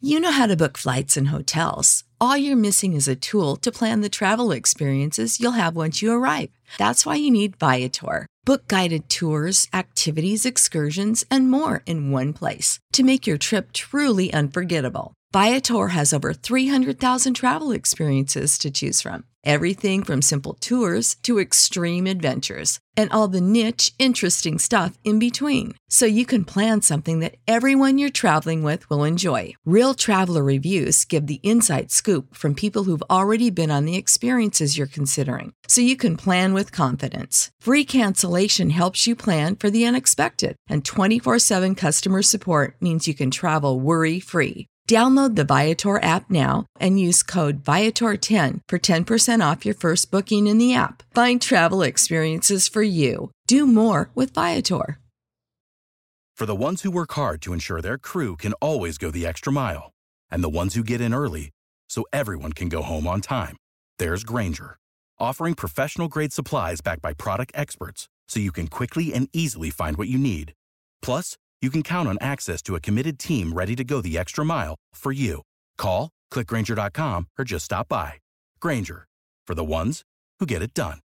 You know how to book flights and hotels. All you're missing is a tool to plan the travel experiences you'll have once you arrive. That's why you need Viator. Book guided tours, activities, excursions, and more in one place to make your trip truly unforgettable. Viator has over 300,000 travel experiences to choose from. Everything from simple tours to extreme adventures and all the niche, interesting stuff in between. So you can plan something that everyone you're traveling with will enjoy. Real traveler reviews give the inside scoop from people who've already been on the experiences you're considering. So you can plan with confidence. Free cancellation helps you plan for the unexpected. And 24/7 customer support means you can travel worry-free. Download the Viator app now and use code Viator10 for 10% off your first booking in the app. Find travel experiences for you. Do more with Viator. For the ones who work hard to ensure their crew can always go the extra mile, and the ones who get in early so everyone can go home on time, there's Grainger, offering professional-grade supplies backed by product experts so you can quickly and easily find what you need. Plus, you can count on access to a committed team ready to go the extra mile for you. Call, click Grainger.com, or just stop by. Grainger, for the ones who get it done.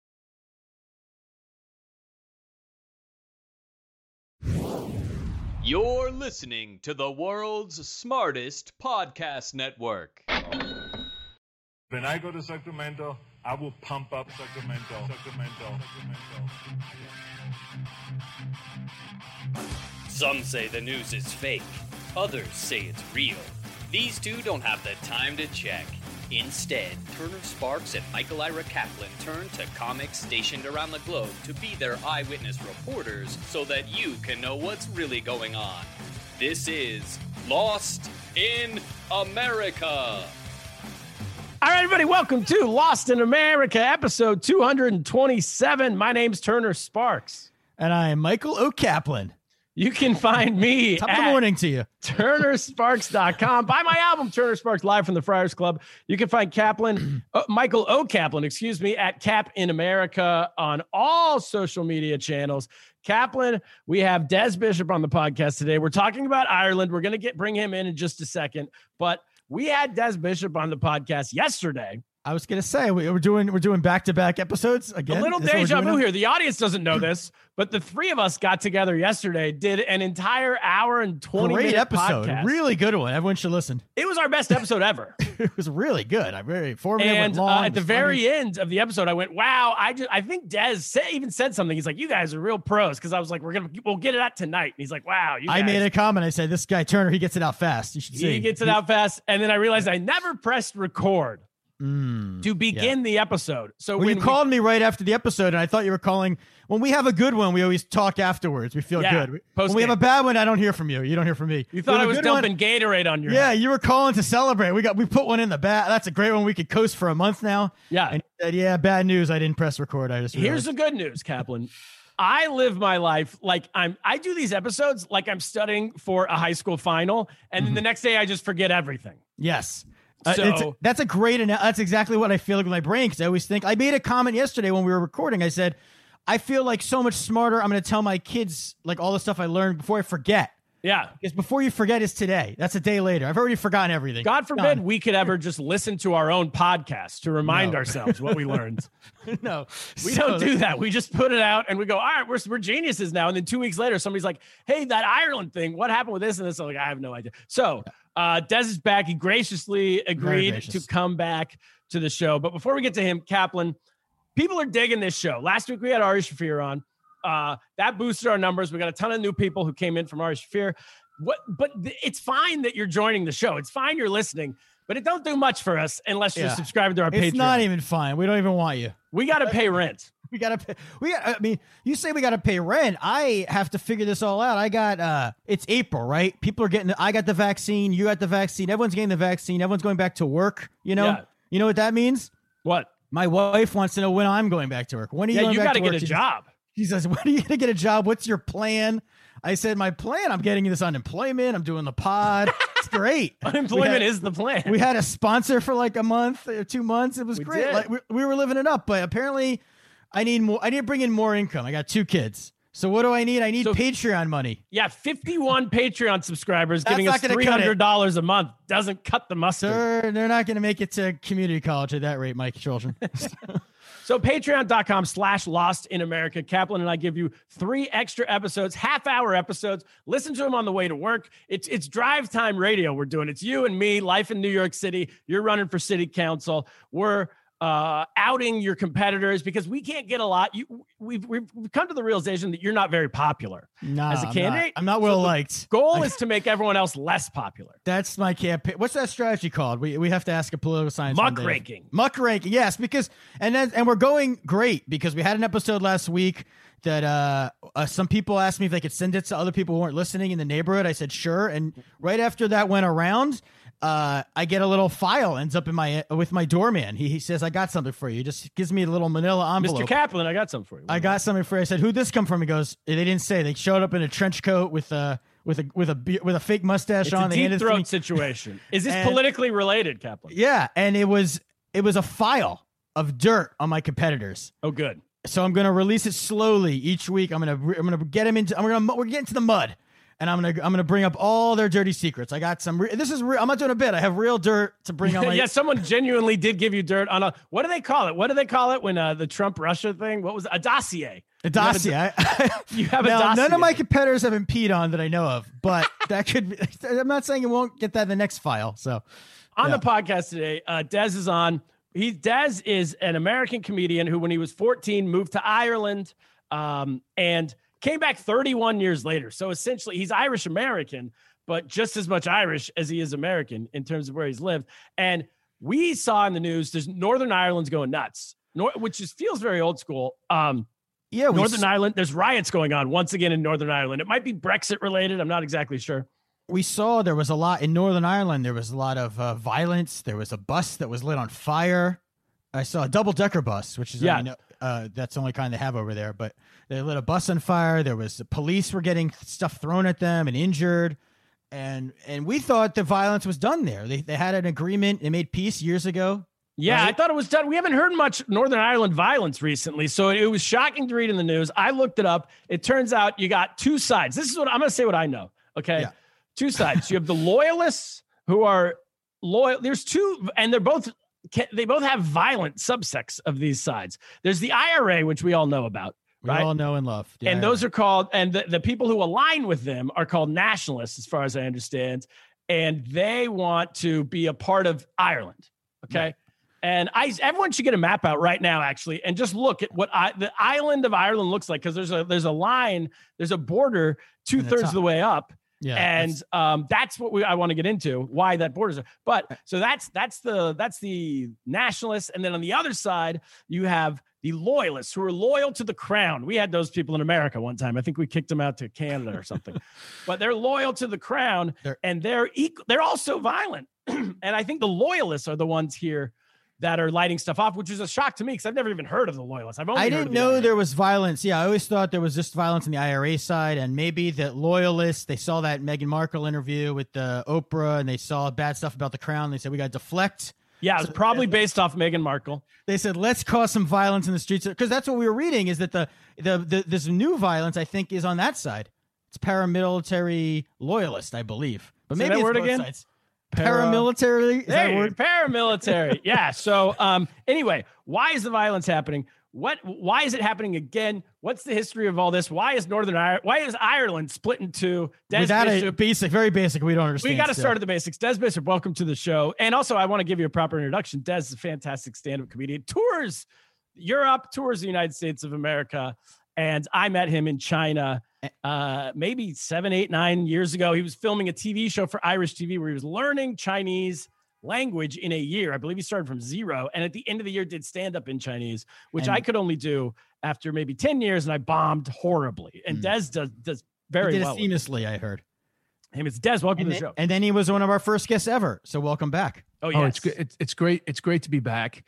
You're listening to the world's smartest podcast network. When I go to Sacramento, I will pump up Sacramento. Some say the news is fake. Others say it's real. These two don't have the time to check. Instead, Turner Sparks and Michael Ira Kaplan turn to comics stationed around the globe to be their eyewitness reporters so that you can know what's really going on. This is Lost in America. All right, everybody, welcome to Lost in America, episode 227. My name's Turner Sparks. And I am Michael O'Kaplan. You can find me Top of the morning to you. TurnerSparks.com. Buy my album, Turner Sparks, live from the Friars Club. You can find Michael O'Kaplan, at Cap in America on all social media channels. Kaplan, we have Des Bishop on the podcast today. We're talking about Ireland. We're going to bring him in just a second, but we had Des Bishop on the podcast yesterday. I was going to say we're doing back-to-back episodes again. A little deja vu here. The audience doesn't know this, but the three of us got together yesterday, did an entire hour and 20 minute episode. podcast. Really good one. Everyone should listen. It was our best episode ever. It was really good. I'm very informative. And long, at the very end of the episode, I went, "Wow!" I think Des even said something. He's like, "You guys are real pros," because I was like, "We'll get it out tonight." And he's like, "Wow!" You guys. I made a comment. I said, "This guy Turner, he gets it out fast. You should see." He gets it out fast, and then I realized I never pressed record to begin the episode. So when you called me right after the episode, and I thought you were calling. When we have a good one, we always talk afterwards. We feel good. When we have a bad one, I don't hear from you. You don't hear from me. You thought I was dumping Gatorade on your head. You were calling to celebrate. We put one in the bat. That's a great one. We could coast for a month now. Yeah. And you said, bad news. I didn't press record. I just realized. Here's the good news, Kaplan. I live my life like I do these episodes like I'm studying for a high school final, and then the next day I just forget everything. Yes. So that's exactly what I feel like with my brain, because I always think. I made a comment yesterday when we were recording. I said, I feel like so much smarter. I'm going to tell my kids like all the stuff I learned before I forget. Yeah. Because before you forget is today. That's a day later. I've already forgotten everything. God forbid we could ever just listen to our own podcast to remind ourselves what we learned. No. We don't do that. We just put it out and we go, all right, we're geniuses now. And then 2 weeks later, somebody's like, hey, that Ireland thing, what happened with this and this? I'm like, I have no idea. So Des is back. He graciously agreed to come back to the show. But before we get to him, Kaplan, people are digging this show. Last week we had Ari Shafir on. That boosted our numbers. We got a ton of new people who came in from Ari Shafir. But it's fine that you're joining the show. It's fine you're listening, but it don't do much for us unless you're subscribed to our Patreon. It's not even fine. We don't even want you. We got to pay rent. I mean, you say we got to pay rent. I have to figure this all out. I got, it's April, right? People are I got the vaccine. You got the vaccine. Everyone's getting the vaccine. Everyone's going back to work. You know what that means? What? My wife wants to know when I'm going back to work. When are you going back to work? You got to get a job. She says, when are you going to get a job? What's your plan? I said, my plan, I'm getting this unemployment. I'm doing the pod. It's great. Unemployment is the plan. We had a sponsor for like a month or 2 months. It was great. Like we were living it up, but apparently I need more. I need to bring in more income. I got 2 kids. So what do I need? I need Patreon money. Yeah, 51 Patreon subscribers giving us not gonna $300 a month doesn't cut the mustard. They're not going to make it to community college at that rate, Mike Children. So patreon.com/Lost in America. Kaplan and I give you 3 extra episodes, half-hour episodes. Listen to them on the way to work. It's drive time radio we're doing. It's you and me, life in New York City. You're running for city council. We're outing your competitors because we can't get a lot. We've come to the realization that you're not very popular as a candidate. I'm not well liked. Goal is to make everyone else less popular. That's my campaign. What's that strategy called? We have to ask a political science. Muckraking. Muckraking. Yes, because and we're going great because we had an episode last week that some people asked me if they could send it to other people who weren't listening in the neighborhood. I said sure, and right after that went around. I get a little file ends up with my doorman. He says, I got something for you. He just gives me a little manila envelope. Mr. Kaplan, I got something for you. I got something for you. I said, who'd this come from? He goes, they didn't say. They showed up in a trench coat with a fake mustache on. It's a deep throat situation. Is this politically related, Kaplan? Yeah, and it was a file of dirt on my competitors. Oh, good. So I'm going to release it slowly each week. I'm going to get him into. We're getting to the mud. And I'm gonna bring up all their dirty secrets. I got some. This is real. I'm not doing a bit. I have real dirt to bring on. Yeah, someone genuinely did give you dirt on a. What do they call it? What do they call it when the Trump Russia thing? What was it? A dossier? A dossier. You have a dossier. None of my competitors have been peed on that I know of, but that could be. I'm not saying you won't get that in the next file. So on the podcast today, Dez is on. Dez is an American comedian who, when he was 14, moved to Ireland, and came back 31 years later. So essentially he's Irish American, but just as much Irish as he is American in terms of where he's lived. And we saw in the news, there's Northern Ireland's going nuts, which feels very old school. Northern Ireland, there's riots going on once again in Northern Ireland. It might be Brexit related. I'm not exactly sure. We saw there was a lot in Northern Ireland. There was a lot of violence. There was a bus that was lit on fire. I saw a double-decker bus, which is that's the only kind they have over there. But they lit a bus on fire. There was police were getting stuff thrown at them and injured, and we thought the violence was done there. They had an agreement. They made peace years ago. Yeah, right? I thought it was done. We haven't heard much Northern Ireland violence recently, so it was shocking to read in the news. I looked it up. It turns out you got 2 sides. This is what I'm going to say. What I know. Okay, yeah. 2 sides. You have the loyalists who are loyal. There's 2, and they both have violent subsects of these sides. There's the IRA, which we all know about. Right? We all know and love. And those are called, and the people who align with them are called nationalists, as far as I understand. And they want to be a part of Ireland. Okay. Right. And everyone should get a map out right now, actually, and just look at what the island of Ireland looks like. Because there's a line, there's a border 2/3 of the way up. Yeah, and that's what I want to get into, why that borders are. But so that's the nationalists, and then on the other side you have the loyalists who are loyal to the crown. We had those people in America one time. I think we kicked them out to Canada or something. But they're loyal to the crown, and they're also violent. And I think the loyalists are the ones here that are lighting stuff off, which is a shock to me because I've never even heard of the loyalists. I didn't know there was violence. Yeah, I always thought there was just violence on the IRA side, and maybe the loyalists, they saw that Meghan Markle interview with Oprah, and they saw bad stuff about the crown. They said, we got to deflect. Yeah, it was probably based off Meghan Markle. They said, let's cause some violence in the streets, because that's what we were reading, is that this new violence, I think, is on that side. It's paramilitary loyalist, I believe. But maybe it's both sides. Paramilitary? Is that a word? Paramilitary. Yeah. So anyway, why is the violence happening? Why is it happening again? What's the history of all this? Why is Ireland split into Des Bishop? Very basic. We don't understand. We got to start at the basics. Des Bishop, welcome to the show. And also, I want to give you a proper introduction. Des is a fantastic stand-up comedian. Tours Europe, tours the United States of America. And I met him in China maybe 7, 8, 9 years ago. He was filming a TV show for Irish TV where he was learning Chinese language in a year. I believe he started from 0. And at the end of the year did stand up in Chinese, which I could only do after maybe 10 years. And I bombed horribly. And Des does very well. He did it seamlessly, I heard. Hey, it's Des. Welcome to the show. And then he was one of our first guests ever. So welcome back. Oh, yes. It's great. It's great to be back.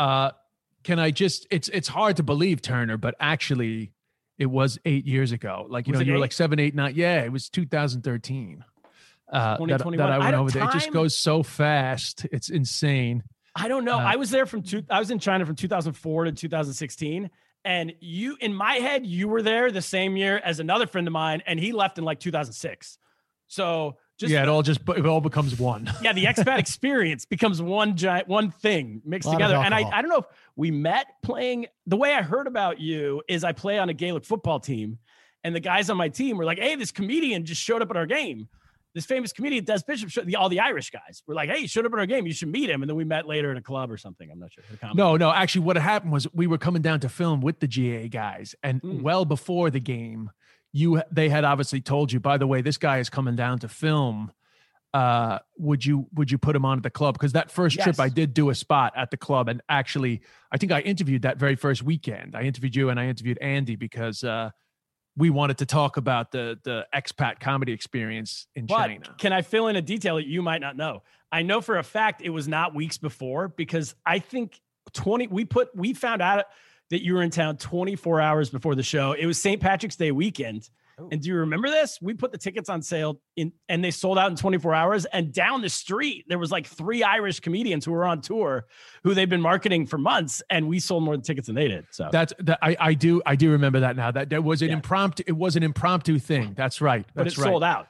Can I just, it's hard to believe, Turner, but actually it was 8 years ago. Like, you were like 7, 8, 9. Yeah, it was 2013. That I went over there. It just goes so fast. It's insane. I don't know. I was there I was in China from 2004 to 2016. And in my head, you were there the same year as another friend of mine, and he left in like 2006. So it all becomes one. Yeah, the expat experience becomes one thing mixed together. And I don't know if we met playing. The way I heard about you is I play on a Gaelic football team, and the guys on my team were like, "Hey, this comedian just showed up at our game. This famous comedian, Des Bishop, all the Irish guys were like, hey, he showed up at our game. You should meet him." And then we met later at a club or something. I'm not sure. No. Actually, what happened was we were coming down to film with the GA guys. And well before the game, they had obviously told you, by the way, this guy is coming down to film. Would you put him on at the club? Because that first trip I did do a spot at the club. And actually, I think I interviewed that very first weekend. I interviewed you and I interviewed Andy because we wanted to talk about the expat comedy experience in China. Can I fill in a detail that you might not know? I know for a fact it was not weeks before, because I think we found out that you were in town 24 hours before the show. It was St. Patrick's Day weekend. Ooh. And do you remember this? We put the tickets on sale and they sold out in 24 hours. And down the street, there was like 3 Irish comedians who were on tour who they've been marketing for months. And we sold more tickets than they did. So I do remember that now. That there was an impromptu. It was an impromptu thing. That's right. But it sold out.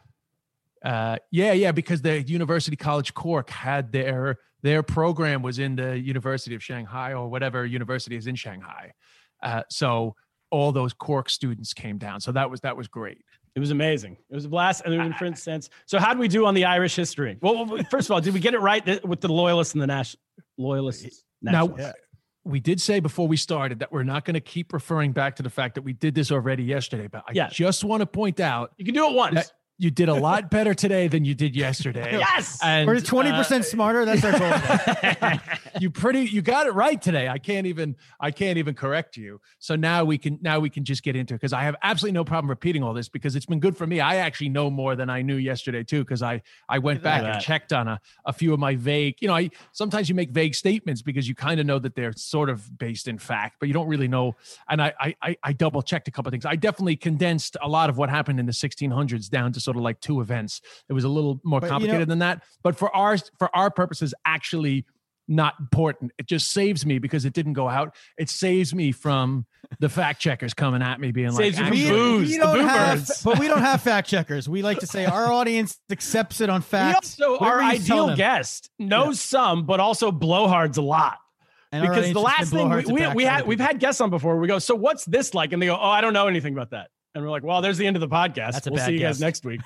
Because the University College Cork had their program was in the University of Shanghai or whatever university is in Shanghai. So all those Cork students came down. So that was great. It was amazing. It was a blast. And there was friends since. So how did we do on the Irish history? Well, first of all, did we get it right with the loyalists and the loyalists? Now, we did say before we started that we're not going to keep referring back to the fact that we did this already yesterday, but I just want to point out. You can do it once. You did a lot better today than you did yesterday. Yes. And we're 20% smarter. That's our goal. You got it right today. I can't even correct you. So now we can just get into it, because I have absolutely no problem repeating all this because it's been good for me. I actually know more than I knew yesterday too, because I went back and checked on a few of my vague, sometimes you make vague statements because you kind of know that they're sort of based in fact, but you don't really know. And I double checked a couple of things. I definitely condensed a lot of what happened in the 1600s down to sort of like 2 events. It was a little more complicated than that, but for our purposes, actually not important. It just saves me because it didn't go out. It saves me from the fact checkers coming at me being saves like, booze. But we don't have fact checkers. We like to say our audience accepts it on facts. So our ideal guest knows some, but also blowhards a lot. And because the last thing we've had guests on before, we go, so what's this like? And they go, oh, I don't know anything about that. And we're like, well, there's the end of the podcast. We'll see you guys next week.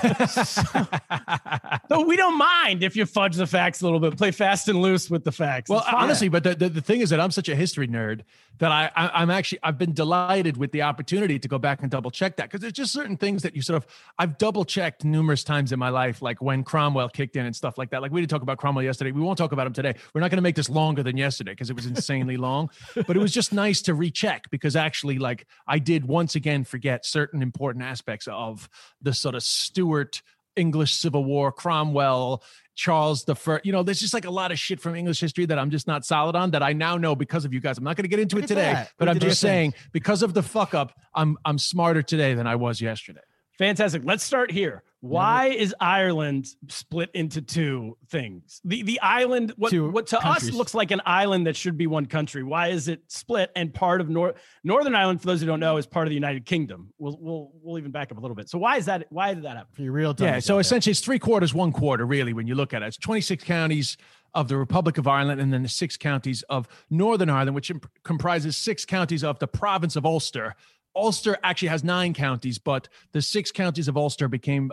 So we don't mind if you fudge the facts a little bit, play fast and loose with the facts. Well, honestly, but the thing is that I'm such a history nerd that I've been delighted with the opportunity to go back and double check that, because there's just certain things that I've double checked numerous times in my life, like when Cromwell kicked in and stuff like that. Like we didn't talk about Cromwell yesterday. We won't talk about him today. We're not going to make this longer than yesterday because it was insanely long, but it was just nice to recheck, because actually, like, I did once again forget certain important aspects of the sort of Stuart English Civil War, Cromwell, Charles the First. There's just like a lot of shit from English history that I'm just not solid on, that I now know because of you guys. I'm not going to get into it today, but I'm just saying, because of the fuck up, I'm smarter today than I was yesterday. Fantastic. Let's start here. Why is Ireland split into 2 things? The island, what to countries. Us looks like an island that should be one country. Why is it split? And part of Northern Ireland, for those who don't know, is part of the United Kingdom. We'll even back up a little bit. So why is that? Why did that happen? For your real time. Yeah. So essentially, it's 3/4, 1/4, really, when you look at it. It's 26 counties of the Republic of Ireland, and then the 6 counties of Northern Ireland, which comprises 6 counties of the province of Ulster. Ulster actually has 9 counties, but the 6 counties of Ulster became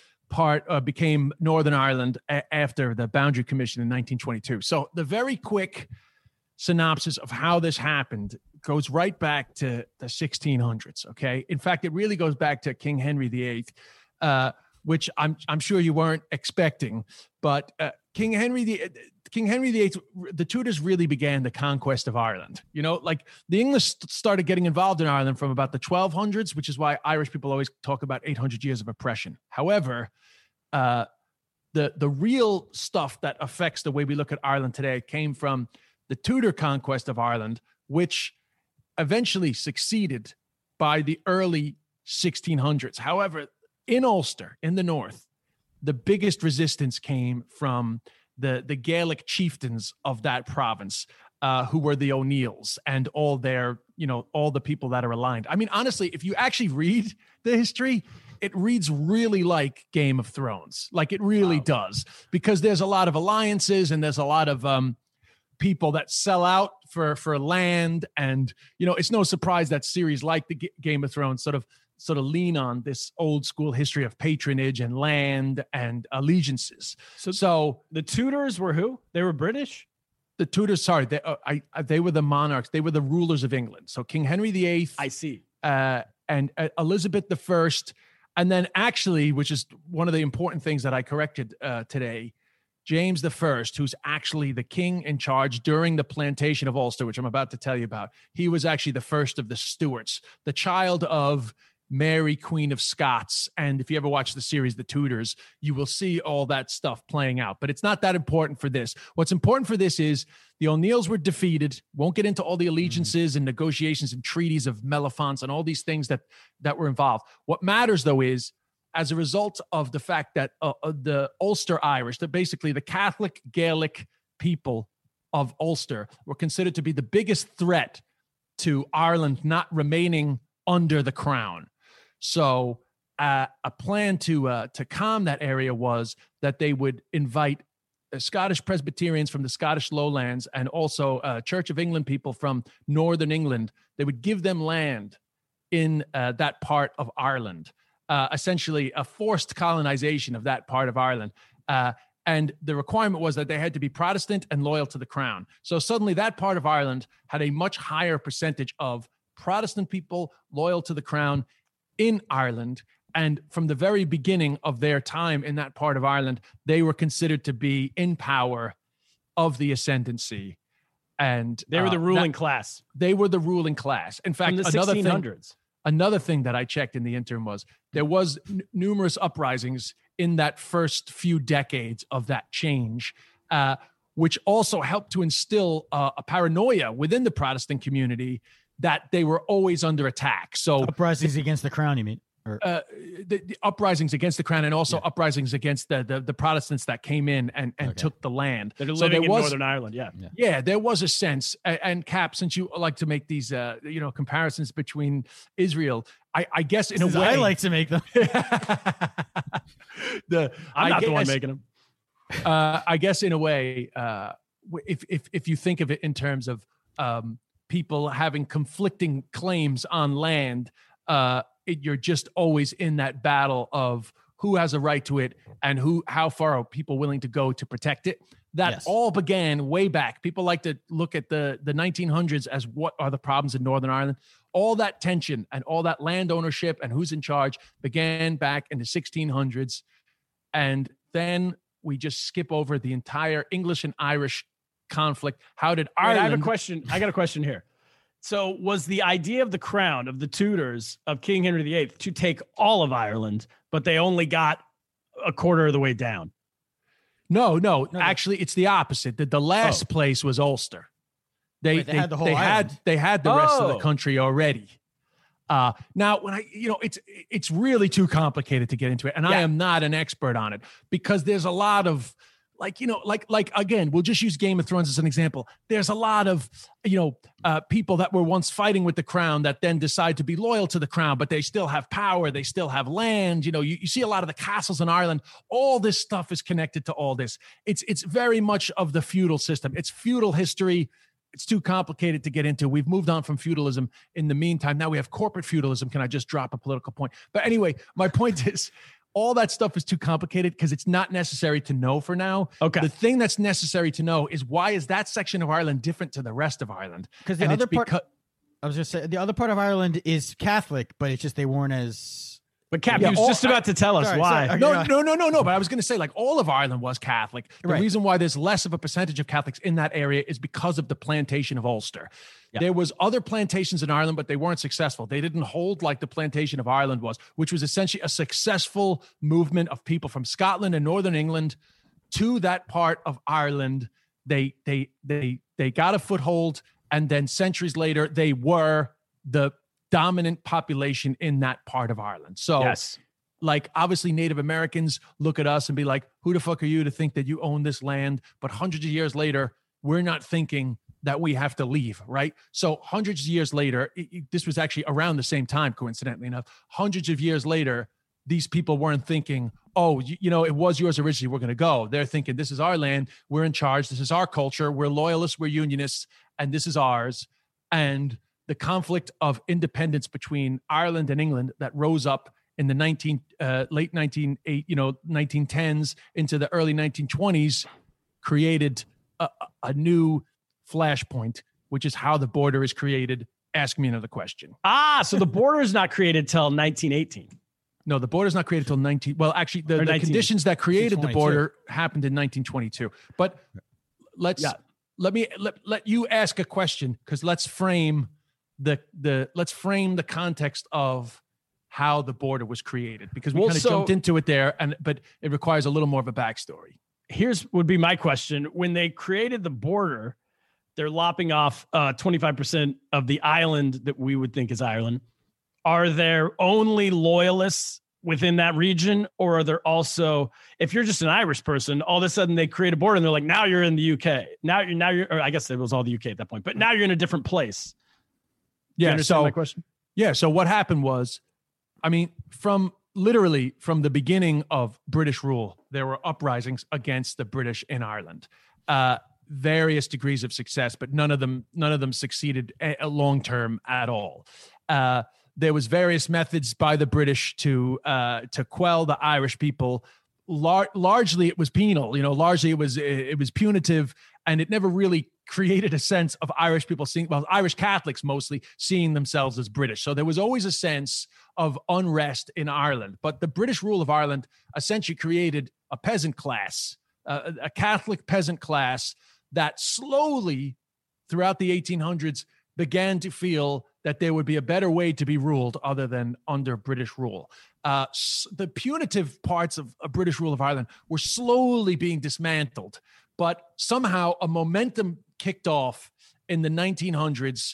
Northern Ireland after the Boundary Commission in 1922. So the very quick synopsis of how this happened goes right back to the 1600s. Okay, in fact, it really goes back to King Henry VIII, which I'm sure you weren't expecting, but King Henry VIII, the Tudors really began the conquest of Ireland. Like the English started getting involved in Ireland from about the 1200s, which is why Irish people always talk about 800 years of oppression. However, the real stuff that affects the way we look at Ireland today came from the Tudor conquest of Ireland, which eventually succeeded by the early 1600s. However, in Ulster, in the north, the biggest resistance came from the Gaelic chieftains of that province. who were the O'Neills and all their, all the people that are aligned. I mean, honestly, if you actually read the history, it reads really like Game of Thrones. Like it really does, because there's a lot of alliances and there's a lot of people that sell out for land. And, it's no surprise that series like the Game of Thrones sort of lean on this old school history of patronage and land and allegiances. So the Tudors were who? They were British? The Tudors, sorry, they were the monarchs. They were the rulers of England. So King Henry VIII. I see. And Elizabeth I. And then actually, which is one of the important things that I corrected today, James I, who's actually the king in charge during the plantation of Ulster, which I'm about to tell you about. He was actually the first of the Stuarts, the child of Mary, Queen of Scots. And if you ever watch the series, The Tudors, you will see all that stuff playing out. But it's not that important for this. What's important for this is the O'Neills were defeated. Won't get into all the allegiances and negotiations and treaties of Mellifont and all these things that were involved. What matters, though, is as a result of the fact that the Ulster Irish, basically the Catholic Gaelic people of Ulster, were considered to be the biggest threat to Ireland not remaining under the crown. So a plan to calm that area was that they would invite Scottish Presbyterians from the Scottish lowlands and also Church of England people from Northern England. They would give them land in that part of Ireland, essentially a forced colonization of that part of Ireland. And the requirement was that they had to be Protestant and loyal to the crown. So suddenly that part of Ireland had a much higher percentage of Protestant people loyal to the crown in Ireland. And from the very beginning of their time in that part of Ireland, they were considered to be in power of the ascendancy. And they were the ruling class. They were the ruling class. In fact, from the 1600s. Another thing that I checked in the interim was there was numerous uprisings in that first few decades of that change, which also helped to instill a paranoia within the Protestant community that they were always under attack. So uprisings against the crown, you mean? The uprisings against the crown and also uprisings against the Protestants that came in and took the land. They're living in Northern Ireland, Yeah, there was a sense. And Cap, since you like to make these comparisons between Israel, I guess in a way I like to make them. I'm not the one making them. I guess in a way, if you think of it in terms of people having conflicting claims on land, you're just always in that battle of who has a right to it and how far are people willing to go to protect it. That all began way back. People like to look at the 1900s as what are the problems in Northern Ireland. All that tension and all that land ownership and who's in charge began back in the 1600s. And then we just skip over the entire English and Irish conflict. How did Ireland... Wait, I got a question here. So was the idea of the crown, of the Tudors, of King Henry VIII to take all of Ireland, but they only got a quarter of the way down? No. Actually, it's the opposite. The last place was Ulster. They had the whole island. They had the rest of the country already. Now, when it's really too complicated to get into it, and I am not an expert on it because there's a lot of again, we'll just use Game of Thrones as an example. There's a lot of, people that were once fighting with the crown that then decide to be loyal to the crown, but they still have power. They still have land. You see a lot of the castles in Ireland. All this stuff is connected to all this. It's very much of the feudal system. It's feudal history. It's too complicated to get into. We've moved on from feudalism. In the meantime, now we have corporate feudalism. Can I just drop a political point? But anyway, my point is, all that stuff is too complicated because it's not necessary to know for now. Okay. The thing that's necessary to know is why is that section of Ireland different to the rest of Ireland? Because the other part, I was just saying, the other part of Ireland is Catholic, but it's just they weren't as. But Cap, he was just about to tell us why. No. But I was going to say, all of Ireland was Catholic. The reason why there's less of a percentage of Catholics in that area is because of the plantation of Ulster. Yeah. There was other plantations in Ireland, but they weren't successful. They didn't hold like the plantation of Ireland was, which was essentially a successful movement of people from Scotland and Northern England to that part of Ireland. They got a foothold, and then centuries later, they were the dominant population in that part of Ireland. So obviously Native Americans look at us and be like, who the fuck are you to think that you own this land? But hundreds of years later, we're not thinking that we have to leave, right? So hundreds of years later, this was actually around the same time, coincidentally enough, hundreds of years later, these people weren't thinking, oh, it was yours originally, we're going to go. They're thinking, this is our land, we're in charge, this is our culture, we're loyalists, we're unionists, and this is ours. And the conflict of independence between Ireland and England that rose up in the late 1910s into the early 1920s created a new flashpoint, which is how the border is created. Ask me another question. So the border is not created till 1918. No, the border is not created till the conditions that created the border happened in 1922. But let you ask a question, because let's frame the context of how the border was created, because we kind of jumped into it there, but it requires a little more of a backstory. Would be my question. When they created the border, they're lopping off 25% of the island that we would think is Ireland. Are there only loyalists within that region, or are there also, if you're just an Irish person, all of a sudden they create a border and they're like, now you're in the UK. Now you're, or I guess it was all the UK at that point, but now you're in a different place. Do you understand my question? Yeah. So what happened was, from the beginning of British rule, there were uprisings against the British in Ireland. Various degrees of success, but none of them succeeded long term at all. There was various methods by the British to quell the Irish people. Largely, it was penal. Largely it was punitive, and it never really created a sense of Irish people Irish Catholics mostly seeing themselves as British. So there was always a sense of unrest in Ireland. But the British rule of Ireland essentially created a peasant class, a Catholic peasant class that slowly, throughout the 1800s, began to feel that there would be a better way to be ruled other than under British rule. The punitive parts of a British rule of Ireland were slowly being dismantled, but somehow a momentum kicked off in the 1900s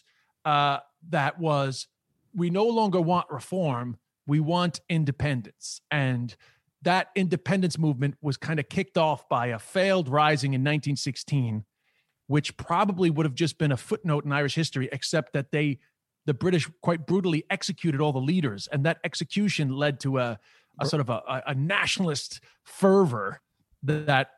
that was, we no longer want reform, we want independence. And that independence movement was kind of kicked off by a failed rising in 1916, which probably would have just been a footnote in Irish history, except that the British quite brutally executed all the leaders. And that execution led to a sort of a nationalist fervor that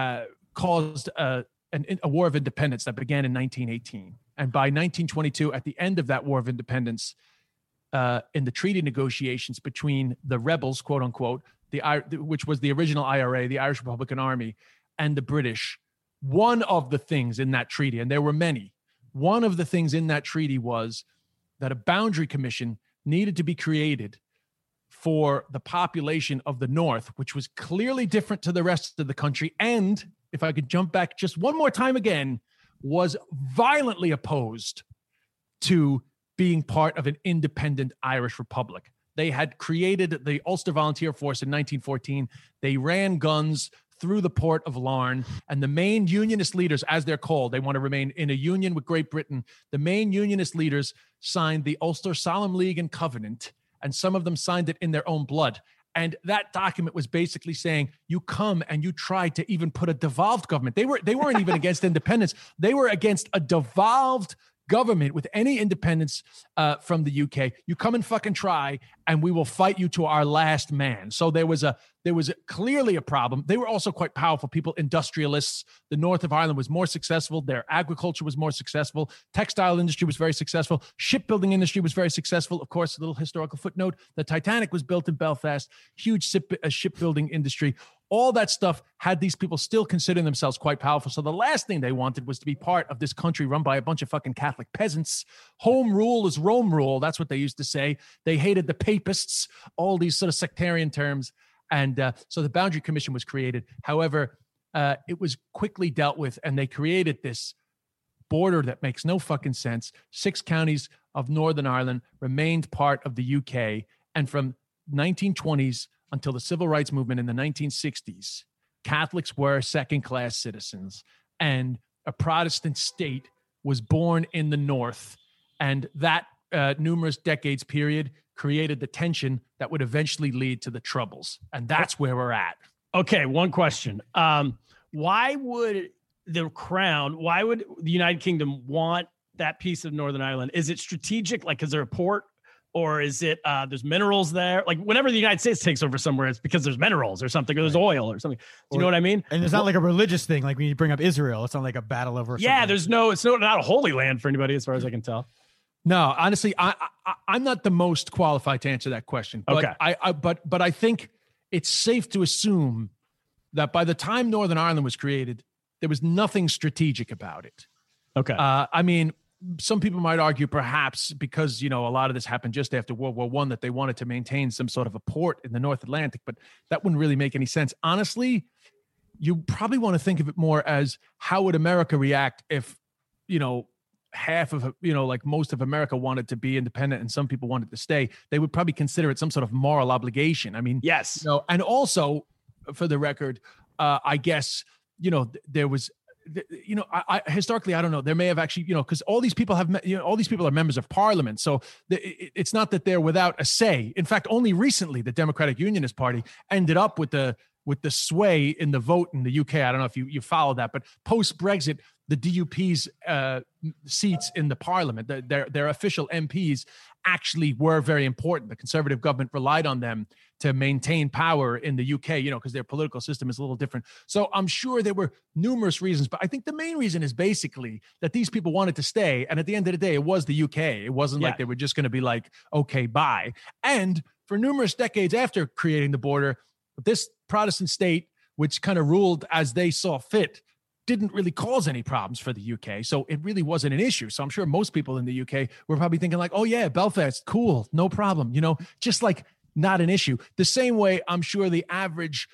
caused a war of independence that began in 1918. And by 1922, at the end of that war of independence, in the treaty negotiations between the rebels, quote unquote, which was the original IRA, the Irish Republican Army, and the British, one of the things in that treaty, and there were many, one of the things in that treaty was that a boundary commission needed to be created for the population of the North, which was clearly different to the rest of the country. And if I could jump back just one more time again, was violently opposed to being part of an independent Irish Republic. They had created the Ulster Volunteer Force in 1914. They ran guns through the port of Larne, and the main unionist leaders, as they're called, they want to remain in a union with Great Britain. The main unionist leaders signed the Ulster Solemn League and Covenant, and some of them signed it in their own blood. And that document was basically saying, you come and you try to even put a devolved government. They weren't even against independence. They were against a devolved government with any independence from the UK. You come and fucking try, and we will fight you to our last man. So there was clearly a problem. They were also quite powerful people, industrialists. The north of Ireland was more successful. Their agriculture was more successful. Textile industry was very successful. Shipbuilding industry was very successful. Of course, a little historical footnote, the Titanic was built in Belfast, huge shipbuilding industry. All that stuff had these people still considering themselves quite powerful. So the last thing they wanted was to be part of this country run by a bunch of fucking Catholic peasants. Home rule is Rome rule. That's what they used to say. They hated the papists, all these sort of sectarian terms. And so the Boundary Commission was created. However, it was quickly dealt with, and they created this border that makes no fucking sense. 6 counties of Northern Ireland remained part of the UK. And from 1920s until the Civil Rights Movement in the 1960s, Catholics were second-class citizens, and a Protestant state was born in the North. And that numerous decades period created the tension that would eventually lead to the Troubles. And that's where we're at. Okay, one question. Why would the crown, why would the United Kingdom want that piece of Northern Ireland? Is it strategic? Like, is there a port? Or is it there's minerals there? Like whenever the United States takes over somewhere, it's because there's minerals or something, or there's oil or something. Do you know what I mean? And it's not like a religious thing. Like when you bring up Israel, it's not like a battle over. Yeah, it's not a holy land for anybody as far as I can tell. No, honestly, I'm not the most qualified to answer that question. But okay. But I think it's safe to assume that by the time Northern Ireland was created, there was nothing strategic about it. Okay. I mean, some people might argue perhaps because, a lot of this happened just after World War I that they wanted to maintain some sort of a port in the North Atlantic, but that wouldn't really make any sense. Honestly, you probably want to think of it more as how would America react if, half of, like most of America wanted to be independent and some people wanted to stay. They would probably consider it some sort of moral obligation. I mean, yes. And also for the record, I guess, there was, I historically, I don't know. There may have actually, because all these people have, all these people are members of parliament. So it's not that they're without a say. In fact, only recently, the Democratic Unionist Party ended up with the sway in the vote in the UK. I don't know if you follow that, but post Brexit, the DUP's seats in the parliament, their official MPs actually were very important. The Conservative government relied on them to maintain power in the UK, because their political system is a little different. So I'm sure there were numerous reasons, but I think the main reason is basically that these people wanted to stay. And at the end of the day, it was the UK. It wasn't like they were just going to be like, okay, bye. And for numerous decades after creating the border, this Protestant state, which kind of ruled as they saw fit, didn't really cause any problems for the UK. So it really wasn't an issue. So I'm sure most people in the UK were probably thinking like, oh yeah, Belfast, cool, no problem. Just like not an issue. The same way I'm sure the average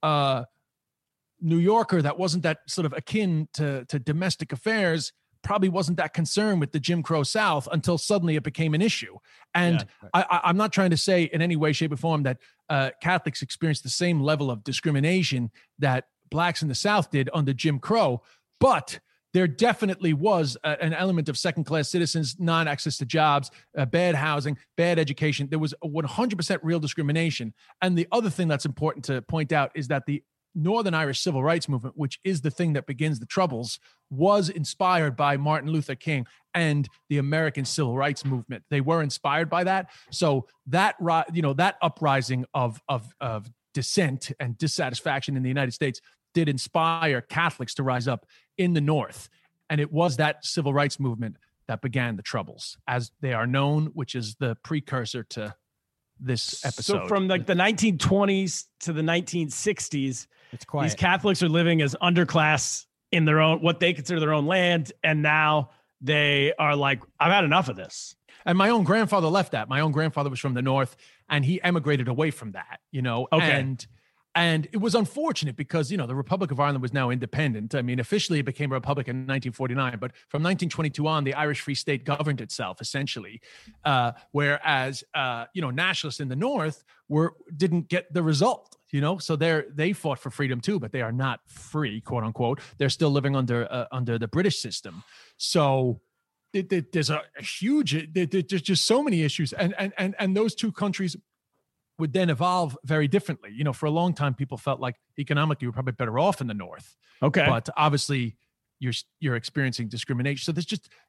New Yorker that wasn't that sort of akin to domestic affairs probably wasn't that concerned with the Jim Crow South until suddenly it became an issue. And I'm not trying to say in any way, shape, or form that Catholics experienced the same level of discrimination that blacks in the South did under Jim Crow, but there definitely was an element of second-class citizens, non-access to jobs, bad housing, bad education. There was 100% real discrimination. And the other thing that's important to point out is that the Northern Irish Civil Rights Movement, which is the thing that begins the Troubles, was inspired by Martin Luther King and the American Civil Rights Movement. They were inspired by that. So that uprising of dissent and dissatisfaction in the United States did inspire Catholics to rise up in the North. And it was that civil rights movement that began the Troubles, as they are known, which is the precursor to this episode. So from like the 1920s to the 1960s, it's quiet. These Catholics are living as underclass in their own, what they consider their own land. And now they are like, I've had enough of this. And my own grandfather left that. My own grandfather was from the North and he emigrated away from that, Okay. And it was unfortunate because, the Republic of Ireland was now independent. I mean, officially it became a republic in 1949, but from 1922 on, the Irish Free State governed itself essentially. Whereas, nationalists in the North didn't get the result, so they fought for freedom too, but they are not free, quote unquote. They're still living under the British system. So there's there's just so many issues. And those two countries would then evolve very differently. For a long time, people felt like economically we're probably better off in the North. Okay. But obviously you're experiencing discrimination. So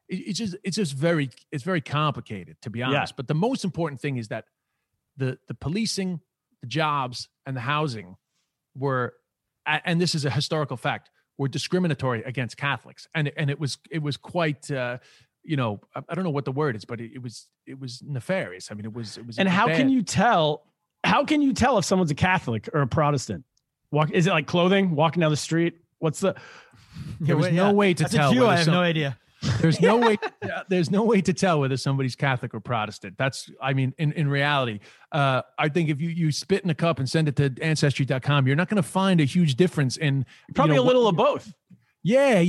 it's very complicated, to be honest. Yeah. But the most important thing is that the policing, the jobs, and the housing were, and this is a historical fact, were discriminatory against Catholics. And it was quite, I don't know what the word is, but it was nefarious. I mean, it was. And how bad. can you tell? How can you tell if someone's a Catholic or a Protestant? Is it like clothing? Walking down the street? What's the? There was no way to tell. I have no idea. There's no way. There's no way to tell whether somebody's Catholic or Protestant. In reality, I think if you spit in a cup and send it to Ancestry.com, you're not going to find a huge difference in probably a little of both. Yeah,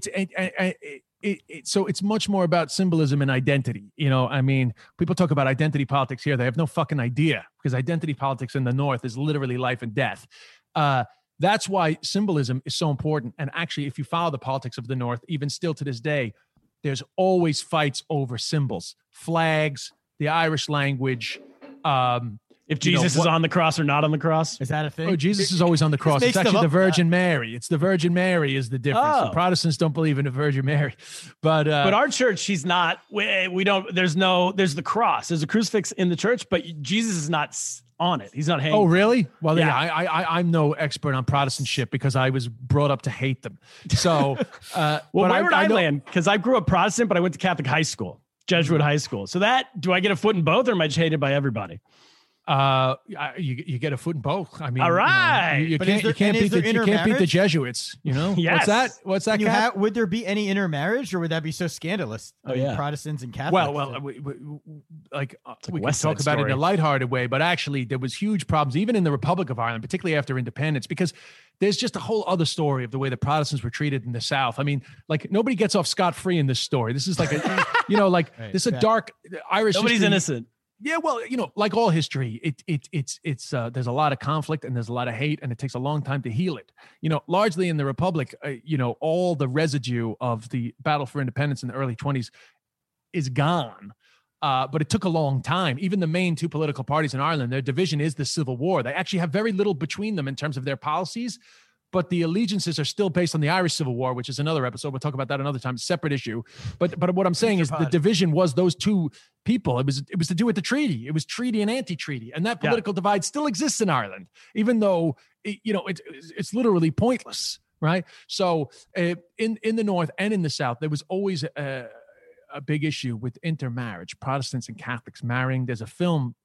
so it's much more about symbolism and identity. People talk about identity politics here. They have no fucking idea because identity politics in the North is literally life and death. That's why symbolism is so important. And actually, if you follow the politics of the North, even still to this day, there's always fights over symbols, flags, the Irish language, If Jesus is on the cross or not on the cross? Is that a thing? Oh, Jesus is always on the cross. It's actually the Virgin Mary. It's the Virgin Mary is the difference. Oh. The Protestants don't believe in the Virgin Mary. But our church, she's not, we don't, there's the cross. There's a crucifix in the church, but Jesus is not on it. He's not hanging. Oh, really? Well, Yeah. I'm no expert on Protestant shit because I was brought up to hate them. So, Well, where would I land? Because I grew up Protestant, but I went to Catholic high school, Jesuit high school. So do I get a foot in both, or am I just hated by everybody? You get a foot in both. I mean, all right. You can't beat the Jesuits. You know, Yes. What's that? Would there be any intermarriage, or would that be so scandalous? Oh, yeah. Protestants and Catholics. Well, we can West talk Side about it in Story. a lighthearted way, but actually there was huge problems even in the Republic of Ireland, particularly after independence, because there's just a whole other story of the way the Protestants were treated in the South. I mean, like nobody gets off scot-free in this story. This is like a, Right, this is a dark Irish. Nobody's history. innocent. Yeah, well, like all history, it's there's a lot of conflict and there's a lot of hate, and it takes a long time to heal it. Largely in the Republic, all the residue of the battle for independence in the early 20s is gone. But it took a long time. Even the main two political parties in Ireland, their division is the Civil War. They actually have very little between them in terms of their policies, but the allegiances are still based on the Irish Civil War, which is another episode. We'll talk about that another time, separate issue. But what I'm saying is the division was those two people. It was to do with the treaty. It was treaty and anti-treaty, and that political divide still exists in Ireland, even though it's literally pointless, right? So in the North and in the South, there was always a big issue with intermarriage, Protestants and Catholics marrying. There's a film,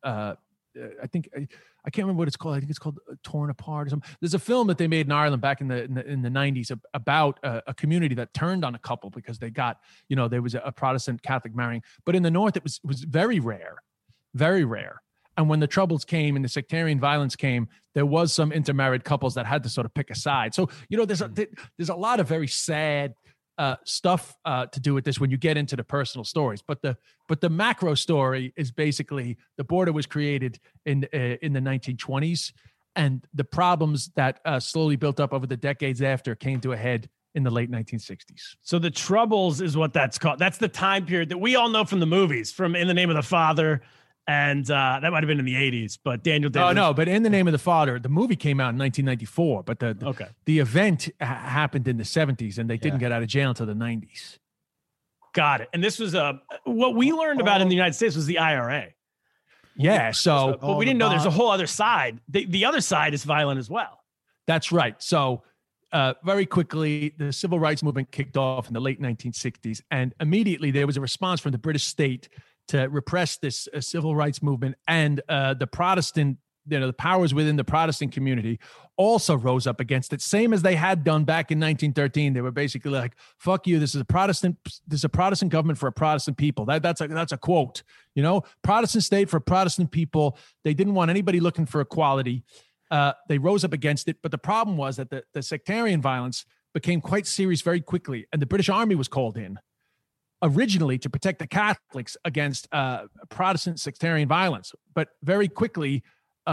I can't remember what it's called. I think it's called Torn Apart or something. There's a film that they made in Ireland back in the 90s about a community that turned on a couple because they got, there was a Protestant Catholic marrying. But in the North, it was very rare, very rare. And when the Troubles came and the sectarian violence came, there was some intermarried couples that had to sort of pick a side. So, there's a lot of very sad stuff to do with this when you get into the personal stories, but the macro story is basically the border was created in the 1920s, and the problems that slowly built up over the decades after came to a head in the late 1960s. So the Troubles is what that's called. That's the time period that we all know from the movies, from In the Name of the Father. And that might have been in the 80s, but Daniel Day. Oh, no, but In the Name of the Father, the movie came out in 1994, but the event happened in the 70s, and they didn't get out of jail until the 90s. Got it. And this was what we learned about in the United States was the IRA. Yeah, but we didn't know there's a whole other side. The other side is violent as well. That's right. So very quickly, the civil rights movement kicked off in the late 1960s, and immediately there was a response from the British state to repress this civil rights movement, and the Protestant, the powers within the Protestant community also rose up against it, same as they had done back in 1913. They were basically like, "Fuck you! This is a Protestant government for a Protestant people." That's a quote. Protestant state for Protestant people. They didn't want anybody looking for equality. They rose up against it, but the problem was that the sectarian violence became quite serious very quickly, and the British Army was called in originally to protect the Catholics against Protestant sectarian violence, but very quickly,